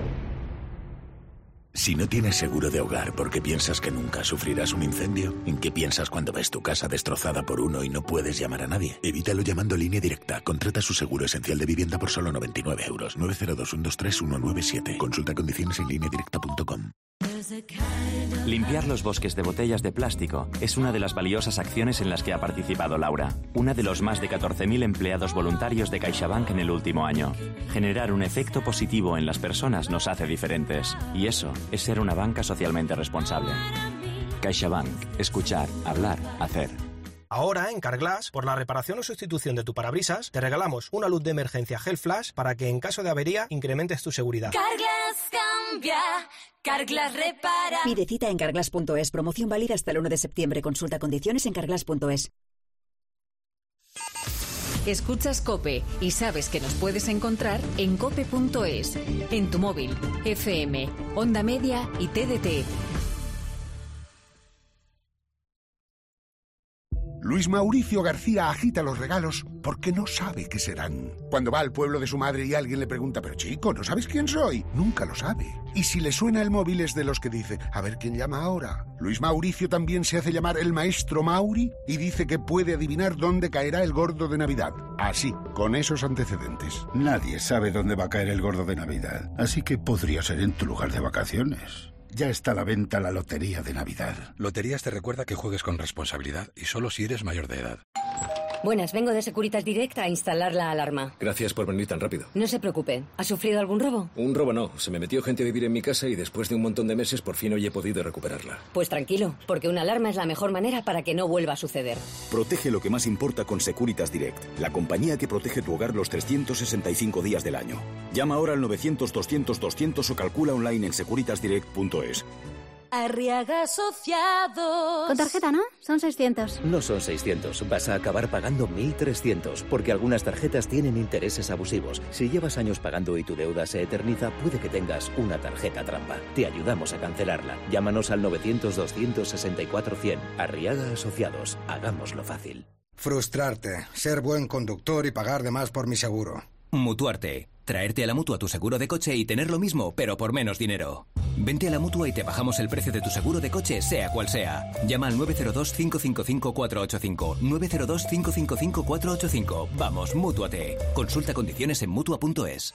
Si no tienes seguro de hogar porque piensas que nunca sufrirás un incendio, ¿en qué piensas cuando ves tu casa destrozada por uno y no puedes llamar a nadie? Evítalo llamando Línea Directa. Contrata su seguro esencial de vivienda por solo noventa y nueve euros. nueve cero dos, uno dos tres, uno nueve siete. Consulta condiciones en línea directa punto com. Limpiar los bosques de botellas de plástico es una de las valiosas acciones en las que ha participado Laura, una de los más de catorce mil empleados voluntarios de CaixaBank en el último año. Generar un efecto positivo en las personas nos hace diferentes, y eso es ser una banca socialmente responsable. CaixaBank. Escuchar, hablar, hacer. Ahora, en Carglass, por la reparación o sustitución de tu parabrisas, te regalamos una luz de emergencia Gel Flash para que en caso de avería incrementes tu seguridad. Carglass cambia, Carglass repara. Pide cita en carglass punto es. Promoción válida hasta el uno de septiembre. Consulta condiciones en carglass punto es. Escuchas COPE y sabes que nos puedes encontrar en cope punto es, en tu móvil, F M, Onda Media y T D T. Luis Mauricio García agita los regalos porque no sabe qué serán. Cuando va al pueblo de su madre y alguien le pregunta, pero chico, ¿no sabes quién soy? Nunca lo sabe. Y si le suena el móvil es de los que dice, a ver quién llama ahora. Luis Mauricio también se hace llamar el maestro Mauri y dice que puede adivinar dónde caerá el gordo de Navidad. Así, con esos antecedentes. Nadie sabe dónde va a caer el gordo de Navidad, así que podría ser en tu lugar de vacaciones. Ya está a la venta la Lotería de Navidad. Loterías te recuerda que juegues con responsabilidad y solo si eres mayor de edad. Buenas, vengo de Securitas Direct a instalar la alarma. Gracias por venir tan rápido. No se preocupe. ¿Ha sufrido algún robo? Un robo no. Se me metió gente a vivir en mi casa y después de un montón de meses por fin hoy he podido recuperarla. Pues tranquilo, porque una alarma es la mejor manera para que no vuelva a suceder. Protege lo que más importa con Securitas Direct, la compañía que protege tu hogar los trescientos sesenta y cinco días del año. Llama ahora al novecientos, doscientos, doscientos o calcula online en securitas direct punto es. Arriaga Asociados. Con tarjeta, ¿no? Son seiscientos. No son seiscientos, vas a acabar pagando mil trescientos, porque algunas tarjetas tienen intereses abusivos. Si llevas años pagando y tu deuda se eterniza, puede que tengas una tarjeta trampa. Te ayudamos a cancelarla. Llámanos al novecientos, doscientos sesenta y cuatro, cien. Arriaga Asociados. Hagámoslo fácil. Frustrarte, ser buen conductor y pagar de más por mi seguro. Mutuarte. Traerte a la Mutua tu seguro de coche y tener lo mismo, pero por menos dinero. Vente a la Mutua y te bajamos el precio de tu seguro de coche, sea cual sea. Llama al nueve cero dos, cinco cinco cinco, cuatro ocho cinco. nueve cero dos, cinco cinco cinco, cuatro ocho cinco. Vamos, Mútuate. Consulta condiciones en mutua punto es.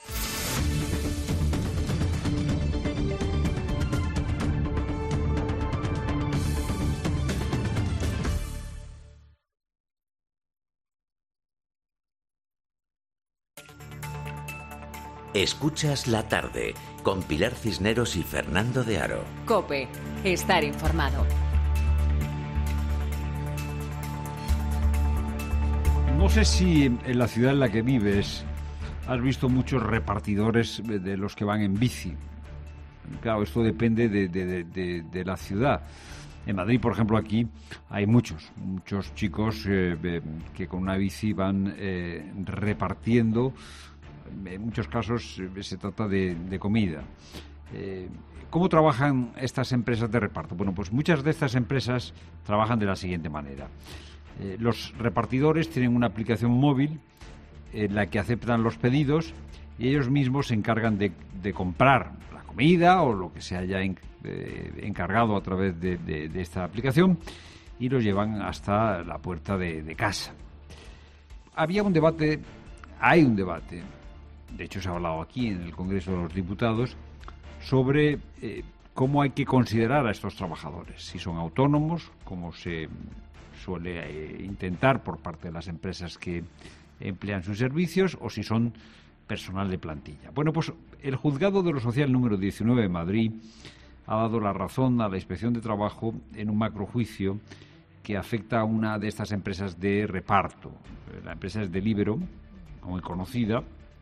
Escuchas la tarde con Pilar Cisneros y Fernando de Aro. COPE. Estar informado. No sé si en la ciudad en la que vives has visto muchos repartidores de los que van en bici. Claro, esto depende de, de, de, de la ciudad. En Madrid, por ejemplo, aquí hay muchos, muchos chicos eh, que con una bici van eh, repartiendo. En muchos casos eh, se trata de, de comida. Eh, ¿Cómo trabajan estas empresas de reparto? Bueno, pues muchas de estas empresas trabajan de la siguiente manera. Eh, los repartidores tienen una aplicación móvil en la que aceptan los pedidos y ellos mismos se encargan de, de comprar la comida o lo que se haya en, eh, encargado a través de, de, de esta aplicación y lo llevan hasta la puerta de, de casa. Había un debate, hay un debate, de hecho se ha hablado aquí en el Congreso de los Diputados, sobre eh, cómo hay que considerar a estos trabajadores, si son autónomos, como se suele eh, intentar por parte de las empresas que emplean sus servicios, o si son personal de plantilla. Bueno, pues el Juzgado de lo Social número diecinueve de Madrid ha dado la razón a la Inspección de Trabajo en un macrojuicio que afecta a una de estas empresas de reparto. La empresa es Deliveroo, muy conocida,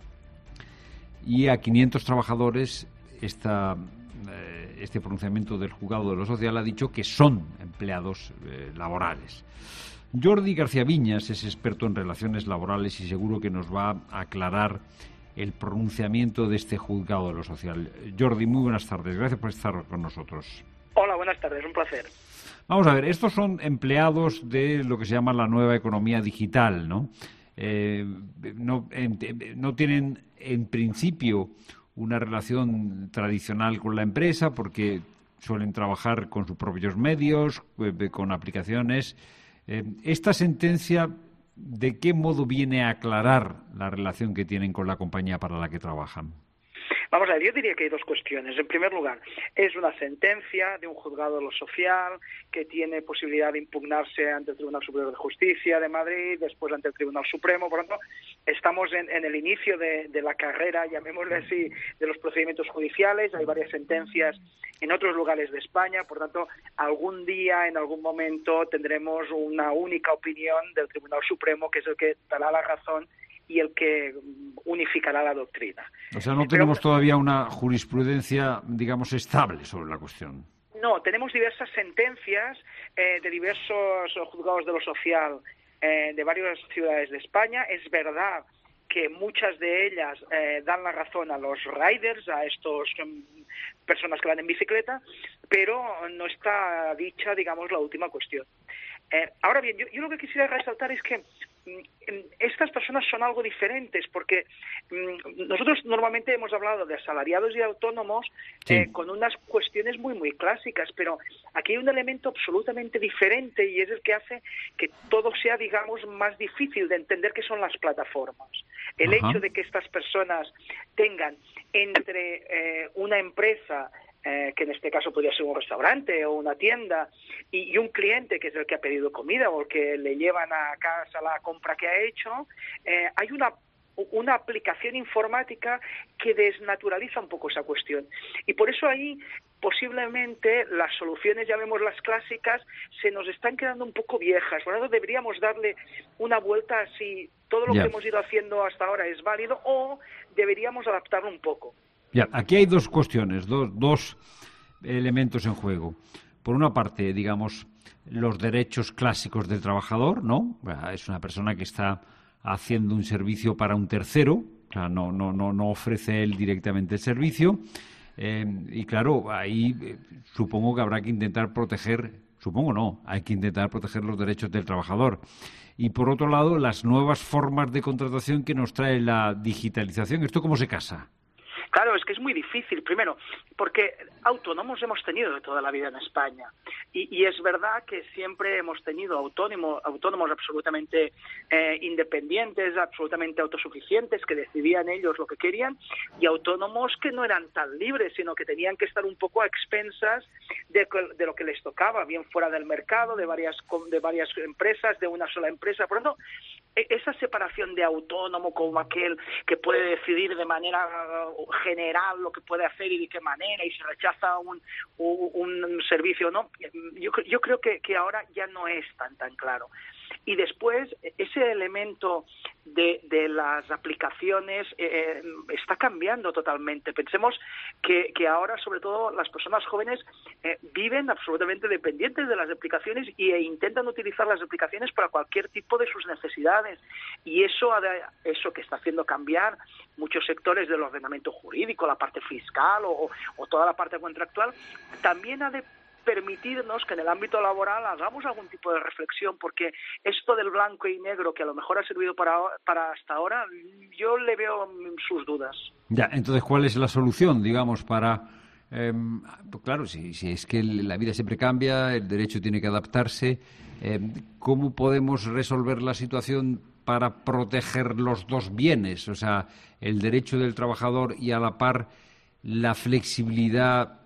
y a quinientos trabajadores esta, eh, este pronunciamiento del juzgado de lo social ha dicho que son empleados eh, laborales. Jordi García Viñas es experto en relaciones laborales y seguro que nos va a aclarar el pronunciamiento de este juzgado de lo social. Jordi, muy buenas tardes. Gracias por estar con nosotros. Hola, buenas tardes. Un placer. Vamos a ver, estos son empleados de lo que se llama la nueva economía digital, ¿no? Eh, no, en, no tienen, en principio, una relación tradicional con la empresa porque suelen trabajar con sus propios medios, eh, con aplicaciones. Eh, esta sentencia, ¿de qué modo viene a aclarar la relación que tienen con la compañía para la que trabajan? Vamos a ver, yo diría que hay dos cuestiones. En primer lugar, es una sentencia de un juzgado de lo social que tiene posibilidad de impugnarse ante el Tribunal Superior de Justicia de Madrid, después ante el Tribunal Supremo. Por lo tanto, estamos en, en el inicio de, de la carrera, llamémosle así, de los procedimientos judiciales. Hay varias sentencias en otros lugares de España. Por tanto, algún día, en algún momento, tendremos una única opinión del Tribunal Supremo, que es el que dará la razón y el que unificará la doctrina. O sea, no tenemos Pero, todavía una jurisprudencia, digamos, estable sobre la cuestión. No, tenemos diversas sentencias eh, de diversos juzgados de lo social eh, de varias ciudades de España. Es verdad que muchas de ellas eh, dan la razón a los riders, a estos um, personas que van en bicicleta, pero no está dicha, digamos, la última cuestión. Eh, ahora bien, yo, yo lo que quisiera resaltar es que mm, estas personas son algo diferentes, porque mm, nosotros normalmente hemos hablado de asalariados y autónomos sí. eh, con unas cuestiones muy, muy clásicas, pero aquí hay un elemento absolutamente diferente y es el que hace que todo sea, digamos, más difícil de entender, que son las plataformas. El Ajá. hecho de que estas personas tengan entre eh, una empresa, Eh, que en este caso podría ser un restaurante o una tienda, y, y un cliente que es el que ha pedido comida o el que le llevan a casa la compra que ha hecho, eh, hay una una aplicación informática que desnaturaliza un poco esa cuestión. Y por eso ahí posiblemente las soluciones, llamémoslas clásicas, se nos están quedando un poco viejas. Por lo tanto, deberíamos darle una vuelta a si todo lo yeah. que hemos ido haciendo hasta ahora es válido o deberíamos adaptarlo un poco. Ya, aquí hay dos cuestiones, dos, dos elementos en juego. Por una parte, digamos, los derechos clásicos del trabajador, ¿no? Es una persona que está haciendo un servicio para un tercero, o sea, no, no, no, no ofrece él directamente el servicio. Eh, y claro, ahí eh, supongo que habrá que intentar proteger, supongo no, hay que intentar proteger los derechos del trabajador. Y por otro lado, las nuevas formas de contratación que nos trae la digitalización. ¿Esto cómo se casa? Claro, es que es muy difícil, primero, porque autónomos hemos tenido de toda la vida en España. Y, y es verdad que siempre hemos tenido autónomos, autónomos absolutamente eh, independientes, absolutamente autosuficientes, que decidían ellos lo que querían, y autónomos que no eran tan libres, sino que tenían que estar un poco a expensas de, de lo que les tocaba, bien fuera del mercado, de varias, de varias empresas, de una sola empresa. Por lo tanto, esa separación de autónomo como aquel que puede decidir de manera general lo que puede hacer y de qué manera, y se rechaza un, un, un servicio o no, yo, yo creo que, que ahora ya no es tan tan claro. Y después, ese elemento de, de las aplicaciones eh, está cambiando totalmente. Pensemos que, que ahora, sobre todo, las personas jóvenes eh, viven absolutamente dependientes de las aplicaciones y, e intentan utilizar las aplicaciones para cualquier tipo de sus necesidades. Y eso, eso que está haciendo cambiar muchos sectores del ordenamiento jurídico, la parte fiscal o, o toda la parte contractual, también ha de permitirnos que en el ámbito laboral hagamos algún tipo de reflexión, porque esto del blanco y negro que a lo mejor ha servido para, para hasta ahora, yo le veo sus dudas. Ya, entonces, ¿cuál es la solución, digamos, para... Eh, pues claro, si, si es que la vida siempre cambia, el derecho tiene que adaptarse, eh, ¿cómo podemos resolver la situación para proteger los dos bienes? O sea, el derecho del trabajador y a la par la flexibilidad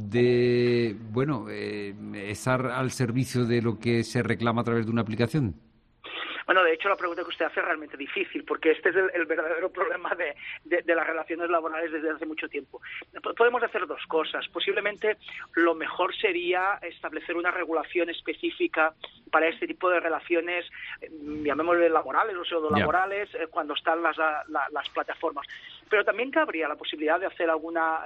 de, bueno, eh, estar al servicio de lo que se reclama a través de una aplicación. Bueno, de hecho, la pregunta que usted hace es realmente difícil, porque este es el, el verdadero problema de, de, de las relaciones laborales desde hace mucho tiempo. Podemos hacer dos cosas. Posiblemente lo mejor sería establecer una regulación específica para este tipo de relaciones, llamémosle laborales o pseudolaborales, yeah. eh, cuando están las, la, las plataformas. Pero también cabría la posibilidad de hacer alguna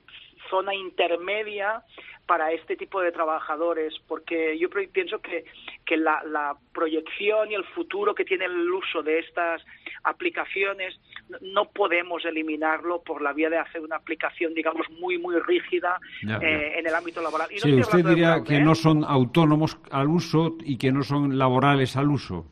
zona intermedia para este tipo de trabajadores, porque yo pienso que, que la, la proyección y el futuro que tiene el uso de estas aplicaciones no podemos eliminarlo por la vía de hacer una aplicación, digamos, muy, muy rígida ya, eh, ya. en el ámbito laboral. Y no sí, usted diría fraude, que ¿eh? no son autónomos al uso y que no son laborales al uso.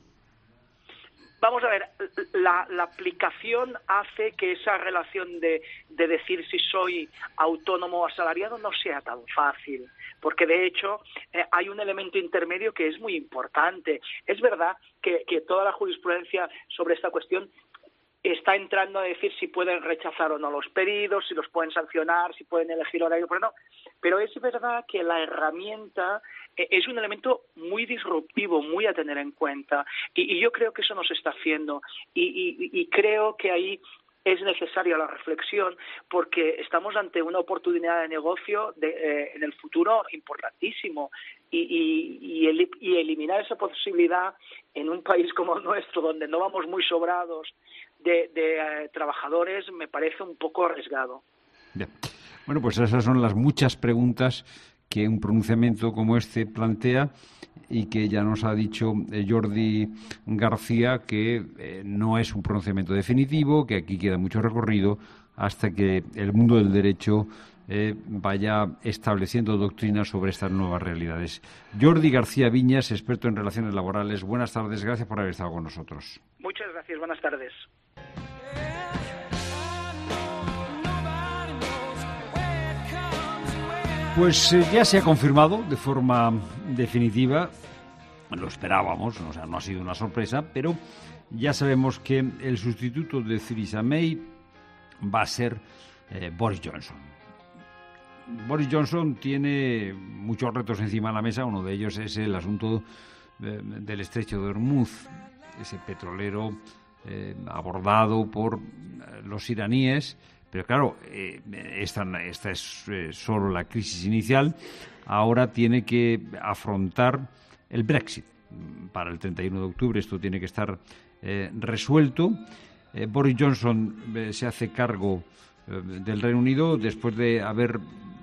Vamos a ver, la, la aplicación hace que esa relación de, de decir si soy autónomo o asalariado no sea tan fácil, porque de hecho eh, hay un elemento intermedio que es muy importante. Es verdad que, que toda la jurisprudencia sobre esta cuestión está entrando a decir si pueden rechazar o no los pedidos, si los pueden sancionar, si pueden elegir horario, pero no. Pero es verdad que la herramienta es un elemento muy disruptivo, muy a tener en cuenta, y, y yo creo que eso no se está haciendo, y, y, y creo que ahí es necesaria la reflexión, porque estamos ante una oportunidad de negocio de, eh, en el futuro importantísimo, y, y, y, el, y eliminar esa posibilidad en un país como el nuestro, donde no vamos muy sobrados de, de eh, trabajadores, me parece un poco arriesgado. Bien. Bueno, pues esas son las muchas preguntas que un pronunciamiento como este plantea y que ya nos ha dicho eh, Jordi García que eh, no es un pronunciamiento definitivo, que aquí queda mucho recorrido hasta que el mundo del derecho eh, vaya estableciendo doctrinas sobre estas nuevas realidades. Jordi García Viñas, experto en relaciones laborales. Buenas tardes, gracias por haber estado con nosotros. Muchas gracias, buenas tardes. Pues eh, ya se ha confirmado de forma definitiva, lo esperábamos, o sea, no ha sido una sorpresa, pero ya sabemos que el sustituto de Theresa May va a ser eh, Boris Johnson. Boris Johnson tiene muchos retos encima de la mesa, uno de ellos es el asunto eh, del estrecho de Hormuz, ese petrolero eh, abordado por los iraníes. Pero claro, eh, esta, esta es eh, solo la crisis inicial. Ahora tiene que afrontar el Brexit. Para el treinta y uno de octubre esto tiene que estar eh, resuelto. Eh, Boris Johnson eh, se hace cargo eh, del Reino Unido después de haber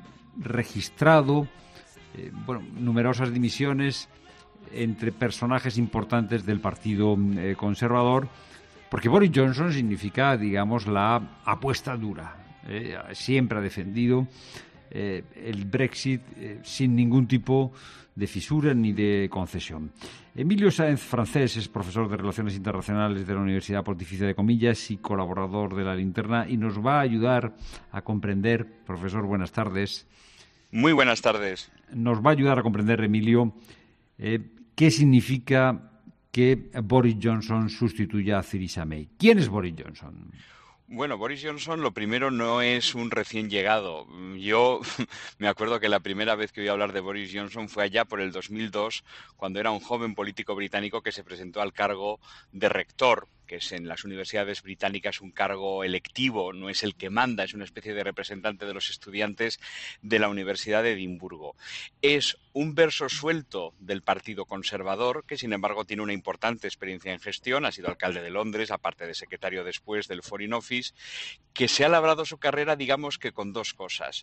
registrado eh, bueno, numerosas dimisiones entre personajes importantes del Partido eh, Conservador. Porque Boris Johnson significa, digamos, la apuesta dura. Eh, siempre ha defendido eh, el Brexit eh, sin ningún tipo de fisura ni de concesión. Emilio Sáenz Francés es profesor de Relaciones Internacionales de la Universidad Pontificia de Comillas y colaborador de La Linterna y nos va a ayudar a comprender, profesor, buenas tardes. Muy buenas tardes. Nos va a ayudar a comprender, Emilio, eh, qué significa que Boris Johnson sustituya a Theresa May. ¿Quién es Boris Johnson? Bueno, Boris Johnson, lo primero, no es un recién llegado. Yo me acuerdo que la primera vez que oí hablar de Boris Johnson fue allá por el dos mil dos, cuando era un joven político británico que se presentó al cargo de rector, que es en las universidades británicas un cargo electivo, no es el que manda, es una especie de representante de los estudiantes de la Universidad de Edimburgo. Es un verso suelto del Partido Conservador, que sin embargo tiene una importante experiencia en gestión, ha sido alcalde de Londres, aparte de secretario después del Foreign Office, que se ha labrado su carrera, digamos que con dos cosas.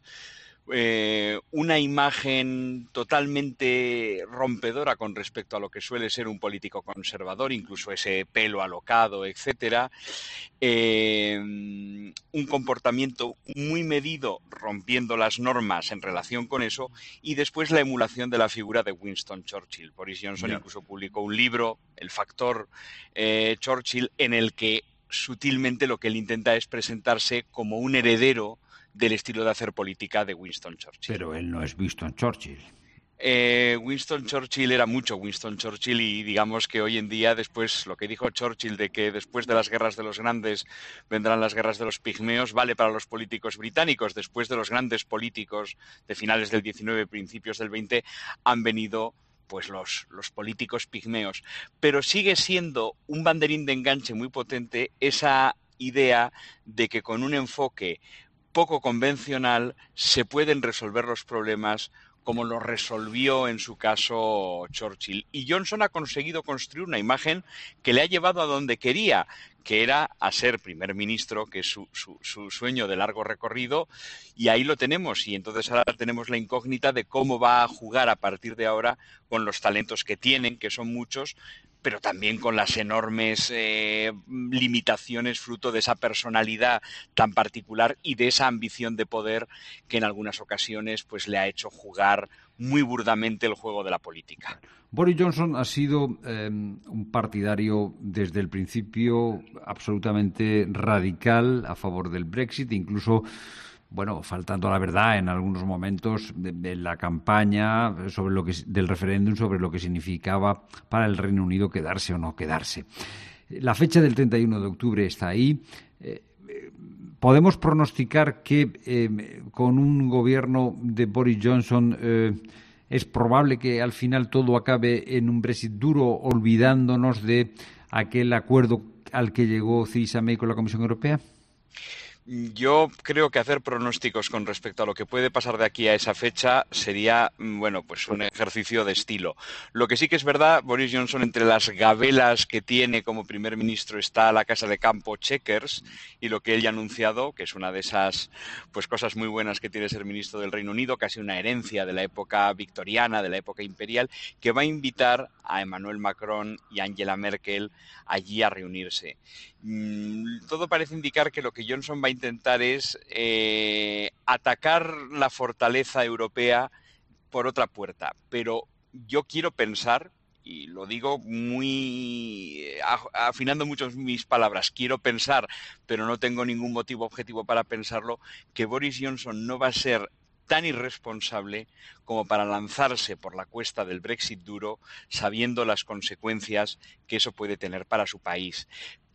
Eh, una imagen totalmente rompedora con respecto a lo que suele ser un político conservador, incluso ese pelo alocado, etcétera, eh, un comportamiento muy medido rompiendo las normas en relación con eso, y después la emulación de la figura de Winston Churchill. Boris Johnson yeah. incluso publicó un libro, El factor eh, Churchill, en el que sutilmente lo que él intenta es presentarse como un heredero del estilo de hacer política de Winston Churchill. Pero él no es Winston Churchill. Eh, Winston Churchill era mucho Winston Churchill y digamos que hoy en día, después, lo que dijo Churchill de que después de las guerras de los grandes vendrán las guerras de los pigmeos, vale para los políticos británicos. Después de los grandes políticos de finales del diecinueve, principios del veinte, han venido pues los, los políticos pigmeos, pero sigue siendo un banderín de enganche muy potente esa idea de que con un enfoque poco convencional se pueden resolver los problemas como lo resolvió en su caso Churchill. Y Johnson ha conseguido construir una imagen que le ha llevado a donde quería, que era a ser primer ministro, que es su, su, su sueño de largo recorrido, y ahí lo tenemos. Y entonces ahora tenemos la incógnita de cómo va a jugar a partir de ahora con los talentos que tienen, que son muchos, pero también con las enormes eh, limitaciones fruto de esa personalidad tan particular y de esa ambición de poder que en algunas ocasiones pues le ha hecho jugar muy burdamente el juego de la política. Boris Johnson ha sido eh, un partidario desde el principio absolutamente radical a favor del Brexit, incluso bueno, faltando a la verdad en algunos momentos de, de la campaña sobre lo que del referéndum sobre lo que significaba para el Reino Unido quedarse o no quedarse. La fecha del treinta y uno de octubre está ahí. Eh, ¿Podemos pronosticar que eh, con un gobierno de Boris Johnson eh, es probable que al final todo acabe en un Brexit duro, olvidándonos de aquel acuerdo al que llegó Theresa May con la Comisión Europea? Yo creo que hacer pronósticos con respecto a lo que puede pasar de aquí a esa fecha sería, bueno, pues un ejercicio de estilo. Lo que sí que es verdad, Boris Johnson, entre las gabelas que tiene como primer ministro está la casa de campo Chequers y lo que él ya ha anunciado, que es una de esas pues cosas muy buenas que tiene ser ministro del Reino Unido, casi una herencia de la época victoriana, de la época imperial, que va a invitar a Emmanuel Macron y Angela Merkel allí a reunirse. Todo parece indicar que lo que Johnson va a intentar es eh, atacar la fortaleza europea por otra puerta, pero yo quiero pensar, y lo digo muy afinando mucho mis palabras, quiero pensar, pero no tengo ningún motivo objetivo para pensarlo, que Boris Johnson no va a ser tan irresponsable como para lanzarse por la cuesta del Brexit duro, sabiendo las consecuencias que eso puede tener para su país.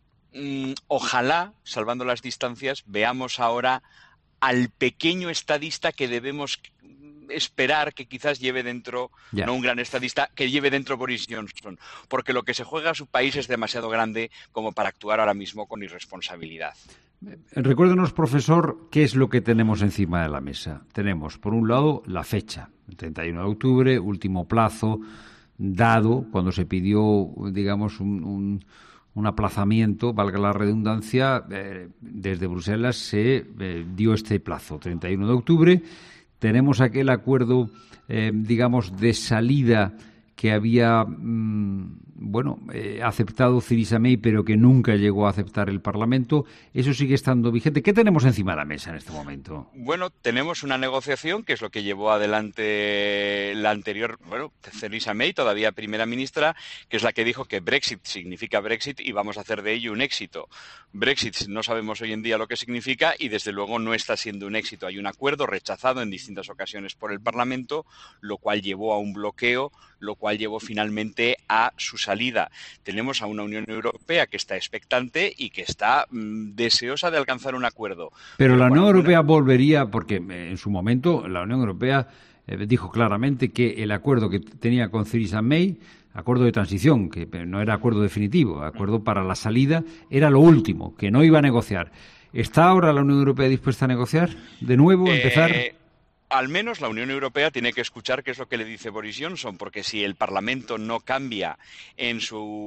Ojalá, salvando las distancias, veamos ahora al pequeño estadista que debemos esperar que quizás lleve dentro, ya. no un gran estadista, que lleve dentro Boris Johnson, porque lo que se juega a su país es demasiado grande como para actuar ahora mismo con irresponsabilidad. Recuérdenos, profesor, qué es lo que tenemos encima de la mesa. Tenemos, por un lado, la fecha, el treinta y uno de octubre, último plazo dado cuando se pidió, digamos, un... un un aplazamiento, valga la redundancia, eh, desde Bruselas se eh, dio este plazo, treinta y uno de octubre. Tenemos aquel acuerdo, eh, digamos, de salida que había, mmm, bueno, eh, aceptado Theresa May, pero que nunca llegó a aceptar el Parlamento. Eso sigue estando vigente. ¿Qué tenemos encima de la mesa en este momento? Bueno, tenemos una negociación, que es lo que llevó adelante la anterior, bueno, Theresa May, todavía primera ministra, que es la que dijo que Brexit significa Brexit y vamos a hacer de ello un éxito. Brexit no sabemos hoy en día lo que significa y desde luego no está siendo un éxito. Hay un acuerdo rechazado en distintas ocasiones por el Parlamento, lo cual llevó a un bloqueo, lo cual llevó finalmente a su salida. Tenemos a una Unión Europea que está expectante y que está mmm, deseosa de alcanzar un acuerdo. Pero, Pero la Unión Europea una... volvería, porque en su momento la Unión Europea eh, dijo claramente que el acuerdo que tenía con Theresa May, acuerdo de transición, que no era acuerdo definitivo, acuerdo para la salida, era lo último, que no iba a negociar. ¿Está ahora la Unión Europea dispuesta a negociar? ¿De nuevo, a empezar? Eh... Al menos la Unión Europea tiene que escuchar qué es lo que le dice Boris Johnson, porque si el Parlamento no cambia en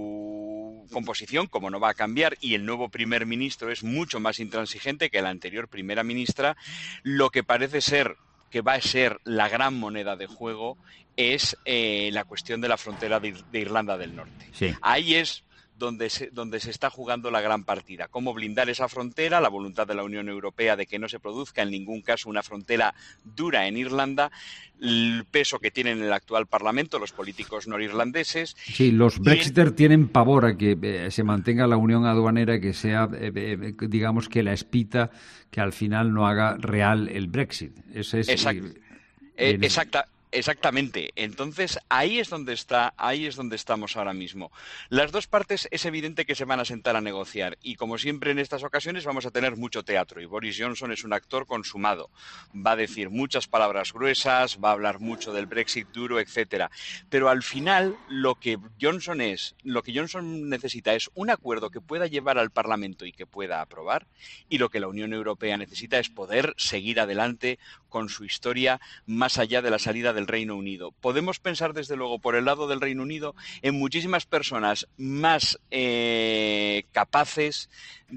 su composición, como no va a cambiar, y el nuevo primer ministro es mucho más intransigente que la anterior primera ministra, lo que parece ser que va a ser la gran moneda de juego es eh, la cuestión de la frontera de, de Irlanda del Norte. Sí. Ahí es donde se, donde se está jugando la gran partida. Cómo blindar esa frontera, la voluntad de la Unión Europea de que no se produzca en ningún caso una frontera dura en Irlanda, el peso que tienen en el actual Parlamento los políticos norirlandeses. Sí, los Brexiter en... tienen pavor a que eh, se mantenga la unión aduanera, que sea, eh, eh, digamos, que la espita que al final no haga real el Brexit. Ese es Exacto. el, eh, el... Exacta. exactamente. Entonces, ahí es donde está, ahí es donde estamos ahora mismo. Las dos partes es evidente que se van a sentar a negociar y, como siempre en estas ocasiones, vamos a tener mucho teatro y Boris Johnson es un actor consumado. Va a decir muchas palabras gruesas, va a hablar mucho del Brexit duro, etcétera. Pero al final, lo que Johnson es, lo que Johnson necesita es un acuerdo que pueda llevar al Parlamento y que pueda aprobar, y lo que la Unión Europea necesita es poder seguir adelante con su historia más allá de la salida del Reino Unido. Podemos pensar, desde luego, por el lado del Reino Unido, en muchísimas personas más eh, capaces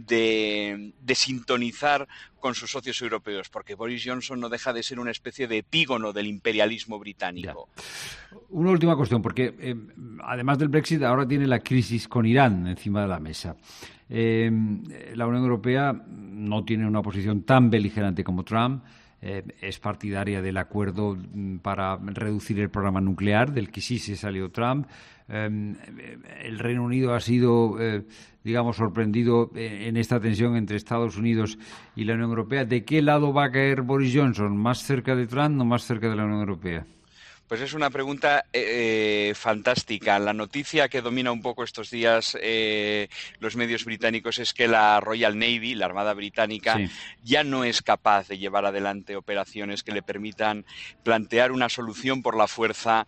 de, de sintonizar con sus socios europeos, porque Boris Johnson no deja de ser una especie de epígono del imperialismo británico. Ya. Una última cuestión, porque eh, además del Brexit ahora tiene la crisis con Irán encima de la mesa. Eh, la Unión Europea no tiene una posición tan beligerante como Trump. Eh, es partidaria del acuerdo para reducir el programa nuclear, del que sí se salió Trump. Eh, el Reino Unido ha sido, eh, digamos, sorprendido en esta tensión entre Estados Unidos y la Unión Europea. ¿De qué lado va a caer Boris Johnson? ¿Más cerca de Trump o más cerca de la Unión Europea? Pues es una pregunta eh, fantástica. La noticia que domina un poco estos días eh, los medios británicos es que la Royal Navy, la Armada Británica, sí. ya no es capaz de llevar adelante operaciones que le permitan plantear una solución por la fuerza,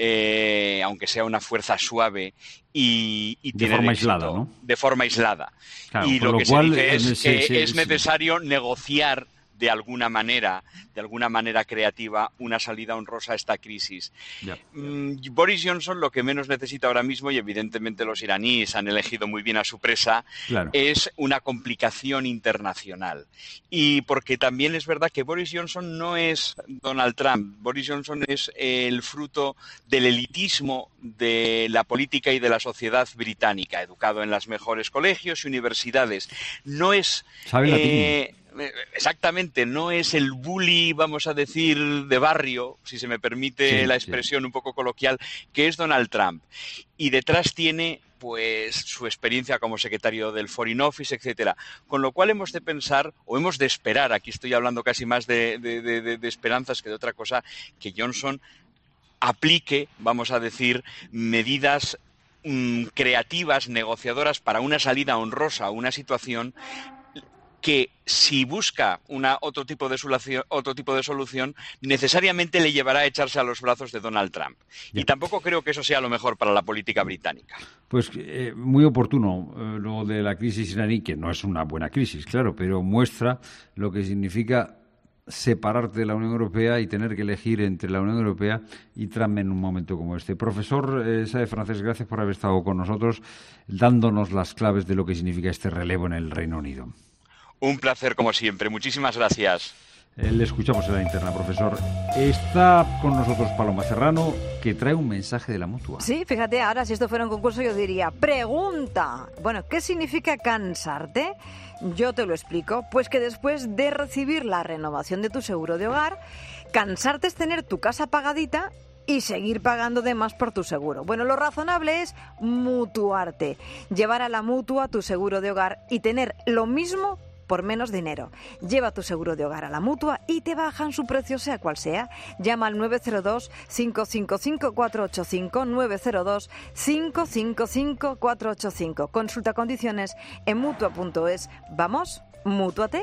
eh, aunque sea una fuerza suave, y, y de forma éxito, aislada, ¿no? De forma aislada. Claro, y lo, lo que cual, se dice es sí, que sí, es sí. necesario negociar de alguna manera, de alguna manera creativa, una salida honrosa a esta crisis. Ya. Mm, Boris Johnson lo que menos necesita ahora mismo, y evidentemente los iraníes han elegido muy bien a su presa, claro. es una complicación internacional. Y porque también es verdad que Boris Johnson no es Donald Trump. Boris Johnson es el fruto del elitismo de la política y de la sociedad británica, educado en los mejores colegios y universidades. No es... ¿Sabe eh, latín? Exactamente, no es el bully, vamos a decir, de barrio, si se me permite sí, la expresión sí. un poco coloquial, que es Donald Trump. Y detrás tiene pues su experiencia como secretario del Foreign Office, etcétera. Con lo cual hemos de pensar, o hemos de esperar, aquí estoy hablando casi más de, de, de, de esperanzas que de otra cosa, que Johnson aplique, vamos a decir, medidas mmm, creativas, negociadoras para una salida honrosa a una situación que, si busca una, otro, tipo de solución, otro tipo de solución, necesariamente le llevará a echarse a los brazos de Donald Trump. Ya. Y tampoco creo que eso sea lo mejor para la política británica. Pues eh, muy oportuno eh, lo de la crisis iraní, que no es una buena crisis, claro, pero muestra lo que significa separarte de la Unión Europea y tener que elegir entre la Unión Europea y Trump en un momento como este. Profesor eh, Sáez Francés, gracias por haber estado con nosotros dándonos las claves de lo que significa este relevo en el Reino Unido. Un placer, como siempre. Muchísimas gracias. Eh, le escuchamos en la interna, profesor. Está con nosotros Paloma Serrano, que trae un mensaje de la Mutua. Sí, fíjate, ahora si esto fuera un concurso yo diría, pregunta. Bueno, ¿qué significa cansarte? Yo te lo explico. Pues que después de recibir la renovación de tu seguro de hogar, cansarte es tener tu casa pagadita y seguir pagando de más por tu seguro. Bueno, lo razonable es mutuarte, llevar a la Mutua tu seguro de hogar y tener lo mismo por menos dinero. Lleva tu seguro de hogar a la Mutua y te bajan su precio sea cual sea. Llama al nueve cero dos, cinco cinco cinco, cuatro ocho cinco, nueve cero dos, cinco cinco cinco, cuatro ocho cinco. Consulta condiciones en mutua punto es. Vamos, mútuate.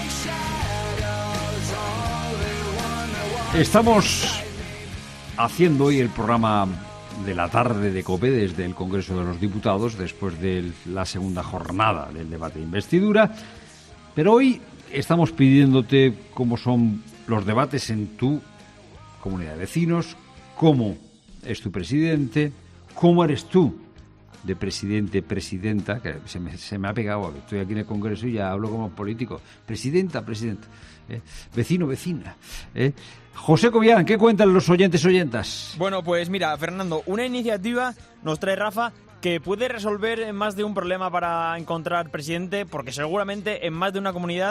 Estamos haciendo hoy el programa de la tarde de COPE desde el Congreso de los Diputados, después de la segunda jornada del debate de investidura. Pero hoy estamos pidiéndote cómo son los debates en tu comunidad de vecinos, cómo es tu presidente, cómo eres tú de presidente, presidenta, que se me, se me ha pegado, estoy aquí en el Congreso y ya hablo como político, presidenta, presidenta, ¿eh? Vecino, vecina, ¿eh? José Cobian, ¿qué cuentan los oyentes oyentas? Bueno, pues mira, Fernando, una iniciativa nos trae Rafa que puede resolver más de un problema para encontrar presidente, porque seguramente en más de una comunidad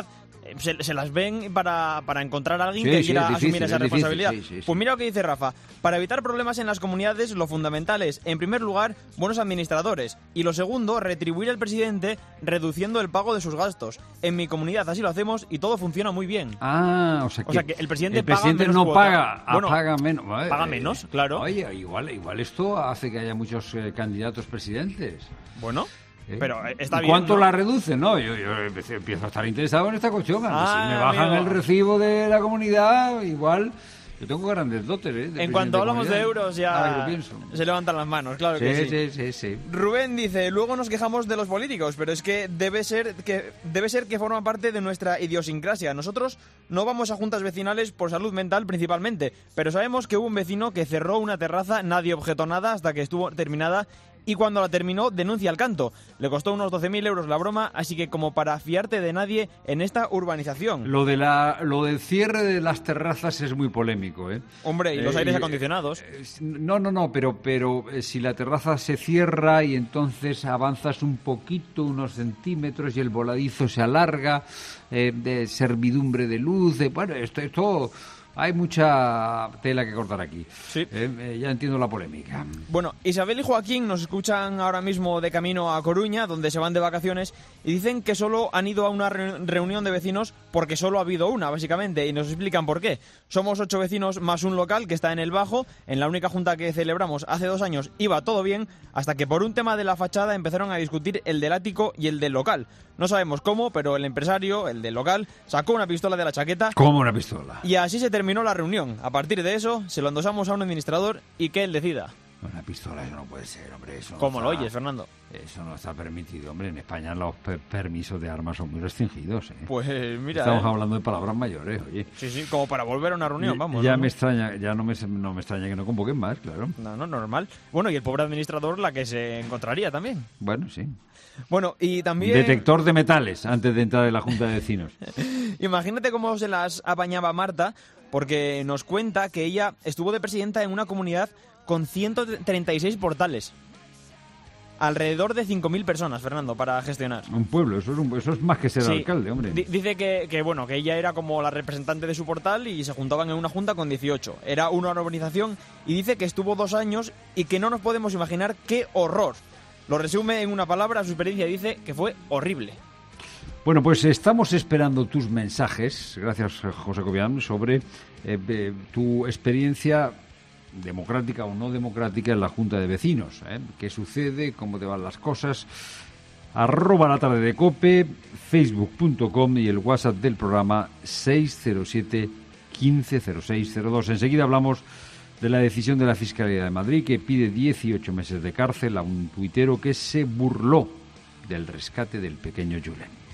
se, se las ven para, para encontrar a alguien Sí, que sí, quiera es difícil, asumir esa es difícil, responsabilidad. sí, sí, sí. Pues mira lo que dice Rafa. Para evitar problemas en las comunidades, lo fundamental es, en primer lugar, buenos administradores. Y lo segundo, retribuir al presidente reduciendo el pago de sus gastos. En mi comunidad así lo hacemos y todo funciona muy bien. Ah, o sea que, O sea que el presidente, el presidente paga menos no cuota. paga, ah, Bueno, paga menos. Vale, paga eh, menos, claro. Oye, igual, igual esto hace que haya muchos eh, candidatos presidentes. Bueno, ¿Eh? pero eh, está ¿Y bien, ¿Cuánto ¿no? la reduce? No, yo, yo empecé- empiezo a estar interesado en esta cuestión. Ah, si me bajan amigo. el recibo de la comunidad, igual. Yo tengo grandes dotes, ¿eh? de En cuanto presidente hablamos de comunidad. euros Ahora que ya lo pienso. se levantan las manos, claro Sí, que sí. sí, sí, sí. Rubén dice, luego nos quejamos de los políticos, pero es que debe ser que debe ser que forma parte de nuestra idiosincrasia. Nosotros no vamos a juntas vecinales por salud mental principalmente, pero sabemos que hubo un vecino que cerró una terraza, nadie objetó nada hasta que estuvo terminada. Y cuando la terminó, denuncia al canto. Le costó unos doce mil euros la broma, así que como para fiarte de nadie en esta urbanización. Lo de la, lo del cierre de las terrazas es muy polémico, ¿eh? Hombre, y los Eh, aires y- acondicionados. No, no, no, pero, pero eh, si la terraza se cierra y entonces avanzas un poquito, unos centímetros, y el voladizo se alarga, eh, de servidumbre de luz, de, bueno, esto, esto hay mucha tela que cortar aquí. Sí. Eh, eh, ya entiendo la polémica. Bueno, Isabel y Joaquín nos escuchan ahora mismo de camino a Coruña, donde se van de vacaciones, y dicen que solo han ido a una re- reunión de vecinos porque solo ha habido una, básicamente, y nos explican por qué. Somos ocho vecinos más un local que está en el Bajo. En la única junta que celebramos hace dos años iba todo bien, hasta que por un tema de la fachada empezaron a discutir el del ático y el del local. No sabemos cómo, pero el empresario, el del local, sacó una pistola de la chaqueta. Como una pistola. Y así se terminó la reunión. A partir de eso, se lo endosamos a un administrador y que él decida. Una pistola, eso no puede ser, hombre. Eso no ¿Cómo lo está- oyes, Fernando? Eso no está permitido, hombre. En España los per- permisos de armas son muy restringidos, ¿eh? Pues mira, Estamos ¿eh? hablando de palabras mayores, oye. Sí, sí, como para volver a una reunión, vamos. Ya ¿no? me extraña, ya no me, no me extraña que no convoquen más, claro. No, no, normal. Bueno, y el pobre administrador la que se encontraría también. Bueno, sí. Bueno, y también... Detector de metales antes de entrar en la Junta de Vecinos. Imagínate cómo se las apañaba Marta, porque nos cuenta que ella estuvo de presidenta en una comunidad con ciento treinta y seis portales. Alrededor de cinco mil personas, Fernando, para gestionar. Un pueblo, eso es, un- eso es más que ser Sí. alcalde, hombre. Di- Dice que, que, bueno, que ella era como la representante de su portal y se juntaban en una junta con dieciocho. Era una urbanización y dice que estuvo dos años y que no nos podemos imaginar qué horror. Lo resume en una palabra, su experiencia, y dice que fue horrible. Bueno, pues estamos esperando tus mensajes, gracias José Cobian, sobre eh, eh, tu experiencia democrática o no democrática en la Junta de Vecinos. ¿eh? ¿Qué sucede? ¿Cómo te van las cosas? Arroba la tarde de COPE, facebook punto com y el WhatsApp del programa seis cero siete, quince cero seis cero dos. Enseguida hablamos de la decisión de la Fiscalía de Madrid que pide dieciocho meses de cárcel a un tuitero que se burló del rescate del pequeño Julen.